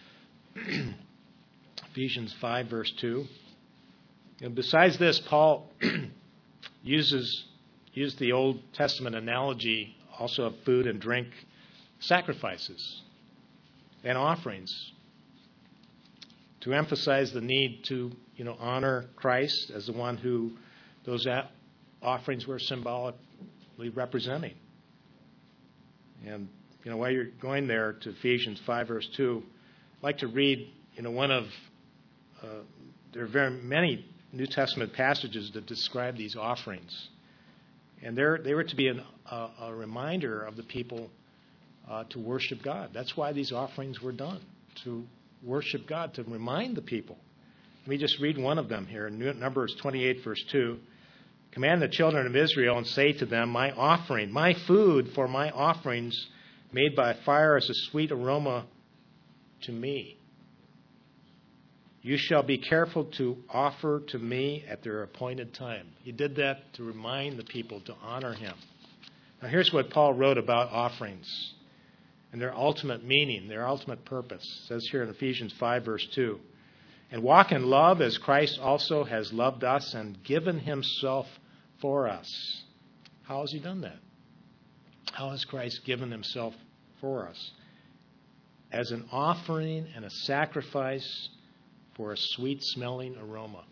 Ephesians five, verse two. And besides this, Paul uses used the Old Testament analogy also of food and drink sacrifices and offerings to emphasize the need to, you know, honor Christ as the one who those offerings were symbolically representing. And, you know, while you're going there to Ephesians five, verse two, I'd like to read, you know, one of, uh, there are very many New Testament passages that describe these offerings. And they were to be an, uh, a reminder of the people uh, to worship God. That's why these offerings were done, to worship God, to remind the people. Let me just read one of them here. In Numbers twenty-eight, verse two. Command the children of Israel and say to them, my offering, my food for my offerings made by fire is a sweet aroma to me. You shall be careful to offer to me at their appointed time. He did that to remind the people to honor him. Now here's what Paul wrote about offerings and their ultimate meaning, their ultimate purpose. It says here in Ephesians five, verse two, and walk in love as Christ also has loved us and given himself for us. How has he done that? How has Christ given himself for us? As an offering and a sacrifice for a sweet-smelling aroma.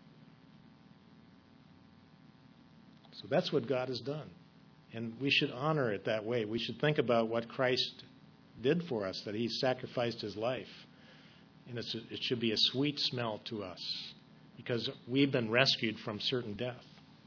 So that's what God has done. And we should honor it that way. We should think about what Christ did for us, that he sacrificed his life. And it's a, it should be a sweet smell to us because we've been rescued from certain death.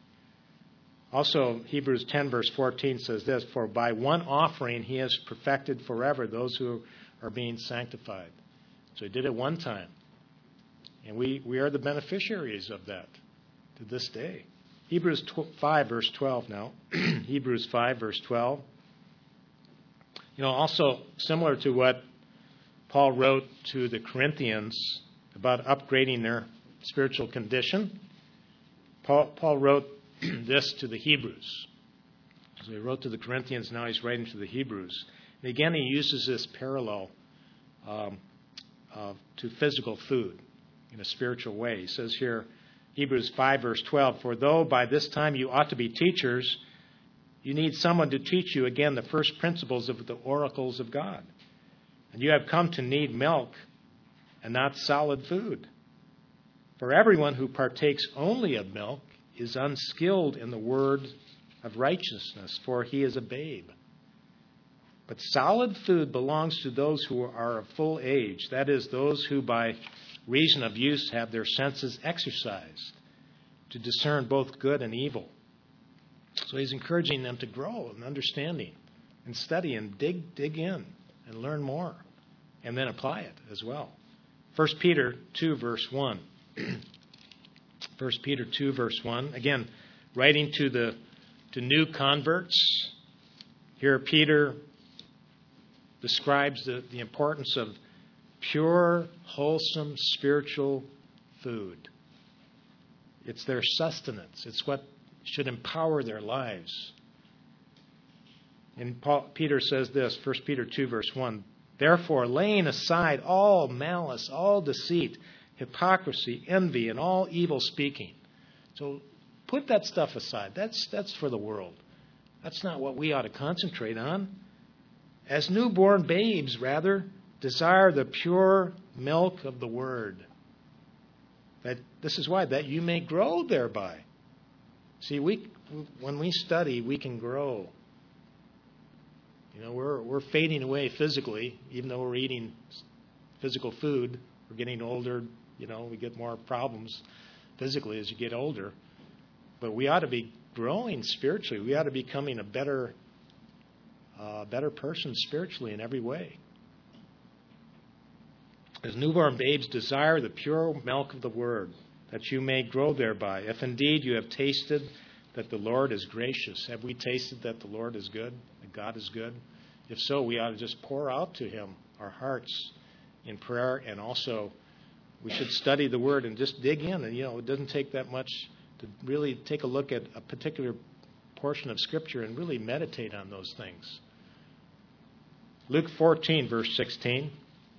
Also, Hebrews ten, verse fourteen says this, for by one offering he has perfected forever those who are being sanctified. So he did it one time. And we, we are the beneficiaries of that to this day. Hebrews five, verse twelve now. Hebrews five, verse twelve. You know, also similar to what Paul wrote to the Corinthians about upgrading their spiritual condition, Paul, Paul wrote this to the Hebrews. So he wrote to the Corinthians, now he's writing to the Hebrews. And again, he uses this parallel um, uh, to physical food in a spiritual way. He says here, Hebrews five, verse twelve, for though by this time you ought to be teachers, you need someone to teach you again the first principles of the oracles of God. And you have come to need milk and not solid food. For everyone who partakes only of milk is unskilled in the word of righteousness, for he is a babe. But solid food belongs to those who are of full age, that is, those who by reason of use have their senses exercised to discern both good and evil. So he's encouraging them to grow in understanding and study and dig dig in and learn more and then apply it as well. First Peter two, verse one. First Peter two, verse one. Again, writing to the to new converts. Here Peter describes the, the importance of pure, wholesome, spiritual food. It's their sustenance. It's what should empower their lives. And Paul, Peter says this, First Peter two, verse one, therefore, laying aside all malice, all deceit, hypocrisy, envy, and all evil speaking. So put that stuff aside. That's, that's for the world. That's not what we ought to concentrate on. As newborn babes, rather, desire the pure milk of the Word. That this is why, that you may grow thereby. See, we when we study, we can grow. You know, we're we're fading away physically, even though we're eating physical food. We're getting older. You know, we get more problems physically as you get older. But we ought to be growing spiritually. We ought to be becoming a better, uh, better person spiritually in every way. As newborn babes, desire the pure milk of the Word, that you may grow thereby. If indeed you have tasted that the Lord is gracious. Have we tasted that the Lord is good, that God is good? If so, we ought to just pour out to Him our hearts in prayer, and also we should study the Word and just dig in. And, you know, it doesn't take that much to really take a look at a particular portion of Scripture and really meditate on those things. Luke fourteen, verse sixteen.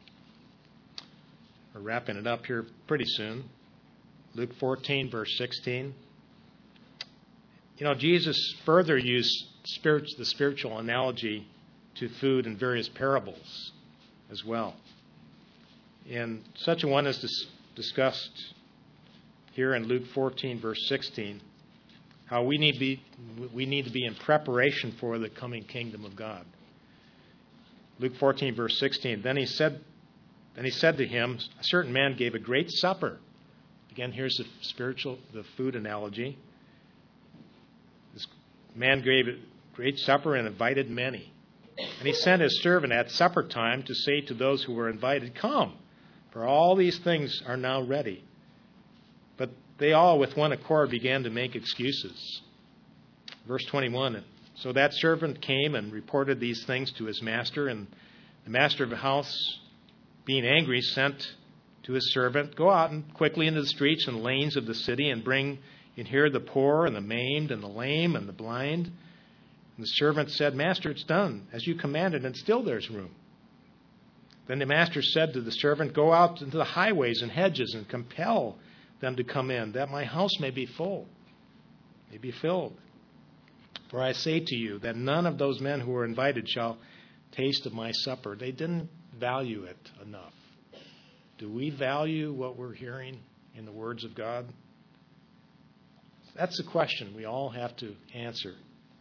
We're wrapping it up here pretty soon. Luke fourteen, verse sixteen. You know, Jesus further used spirit, the spiritual analogy to food in various parables as well. And such a one is dis- discussed here in Luke fourteen, verse sixteen, how we need, be, we need to be in preparation for the coming kingdom of God. Luke fourteen, verse sixteen, then he said, then he said to him, a certain man gave a great supper. Again, here's the spiritual, the food analogy. This man gave a great supper and invited many. And he sent his servant at supper time to say to those who were invited, come, for all these things are now ready. But they all with one accord began to make excuses. Verse twenty-one, so that servant came and reported these things to his master, and the master of the house, being angry, sent to his servant, go out and quickly into the streets and lanes of the city and bring in here the poor and the maimed and the lame and the blind. And the servant said, Master, it's done as you commanded, and still there's room. Then the master said to the servant, go out into the highways and hedges and compel them to come in, that my house may be full, may be filled. For I say to you that none of those men who were invited shall taste of my supper. They didn't value it enough. Do we value what we're hearing in the words of God? That's the question we all have to answer.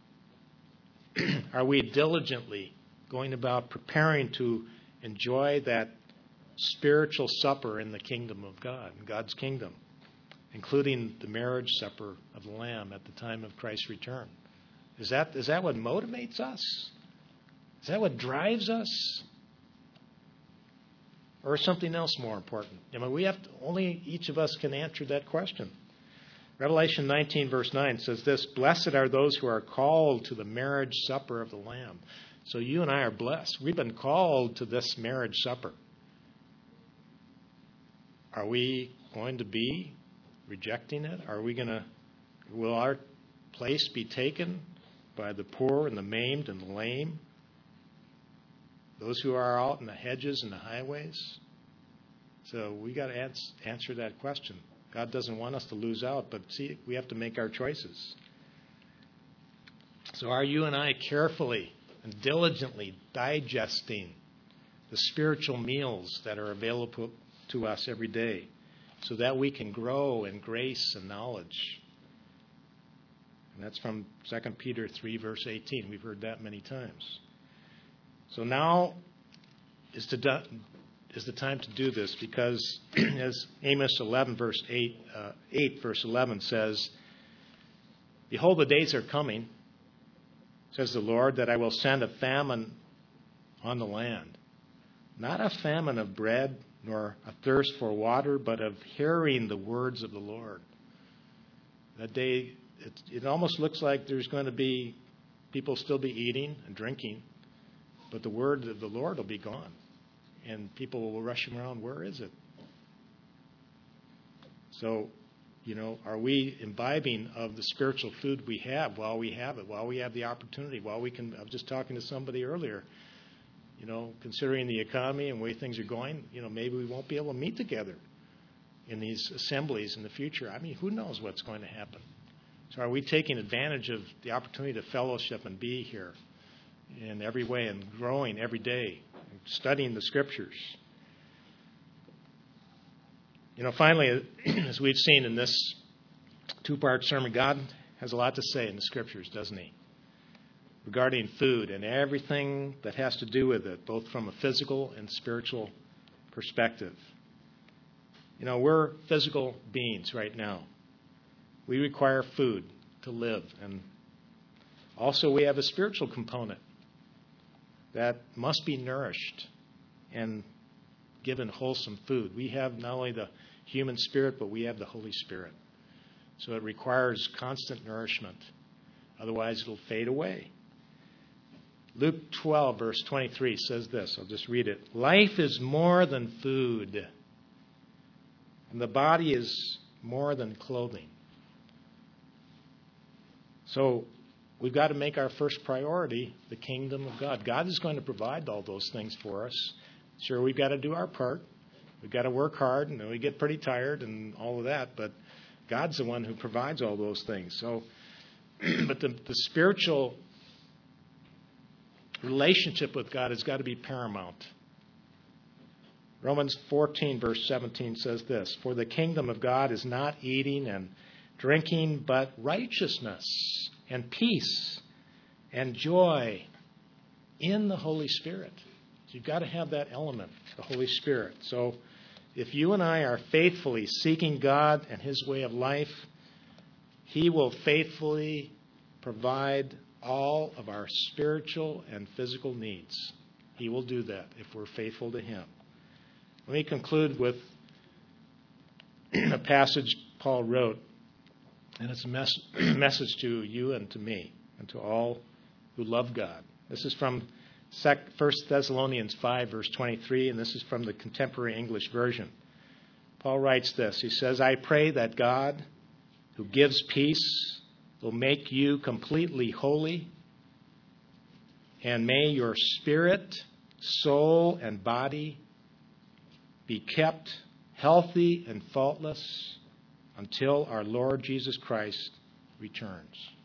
Are we diligently going about preparing to enjoy that spiritual supper in the kingdom of God, in God's kingdom, including the marriage supper of the Lamb at the time of Christ's return? Is that, is that what motivates us? Is that what drives us? Or something else more important? I mean, we have to, only each of us can answer that question. Revelation nineteen, verse nine says this, blessed are those who are called to the marriage supper of the Lamb. So you and I are blessed. We've been called to this marriage supper. Are we going to be rejecting it? Are we going to, will our place be taken by the poor and the maimed and the lame? Those who are out in the hedges and the highways? So we got to ans- answer that question. God doesn't want us to lose out, but see, we have to make our choices. So are you and I carefully and diligently digesting the spiritual meals that are available to us every day so that we can grow in grace and knowledge? And that's from Second Peter three, verse eighteen. We've heard that many times. So now is the, do, is the time to do this, because as Amos eleven, verse eight, uh, eight, verse eleven says, behold, the days are coming, says the Lord, that I will send a famine on the land. Not a famine of bread, nor a thirst for water, but of hearing the words of the Lord. That day, it, it almost looks like there's going to be, people still be eating and drinking, but the word of the Lord will be gone. And people will rush around, where is it? So You know, are we imbibing of the spiritual food we have while we have it, while we have the opportunity, while we can, I was just talking to somebody earlier, you know, considering the economy and the way things are going, you know, maybe we won't be able to meet together in these assemblies in the future. I mean, who knows what's going to happen? So are we taking advantage of the opportunity to fellowship and be here in every way and growing every day, and studying the Scriptures? You know, finally, as we've seen in this two-part sermon, God has a lot to say in the Scriptures, doesn't he? Regarding food and everything that has to do with it, both from a physical and spiritual perspective. You know, we're physical beings right now. We require food to live. And also we have a spiritual component that must be nourished and given wholesome food. We have not only the human spirit, but we have the Holy Spirit. So it requires constant nourishment. Otherwise, it'll fade away. Luke twelve, verse twenty-three says this. I'll just read it. Life is more than food, and the body is more than clothing. So we've got to make our first priority the kingdom of God. God is going to provide all those things for us. Sure, we've got to do our part. We've got to work hard, and we get pretty tired and all of that, but God's the one who provides all those things. So, but the, the spiritual relationship with God has got to be paramount. Romans fourteen, verse seventeen says this, for the kingdom of God is not eating and drinking, but righteousness and peace and joy in the Holy Spirit. So you've got to have that element, the Holy Spirit. So if you and I are faithfully seeking God and His way of life, He will faithfully provide all of our spiritual and physical needs. He will do that if we're faithful to Him. Let me conclude with a passage Paul wrote, and it's a mes- message to you and to me and to all who love God. This is from First Thessalonians five, verse twenty-three, and this is from the Contemporary English Version. Paul writes this. He says, I pray that God, who gives peace, will make you completely holy, and may your spirit, soul, and body be kept healthy and faultless until our Lord Jesus Christ returns.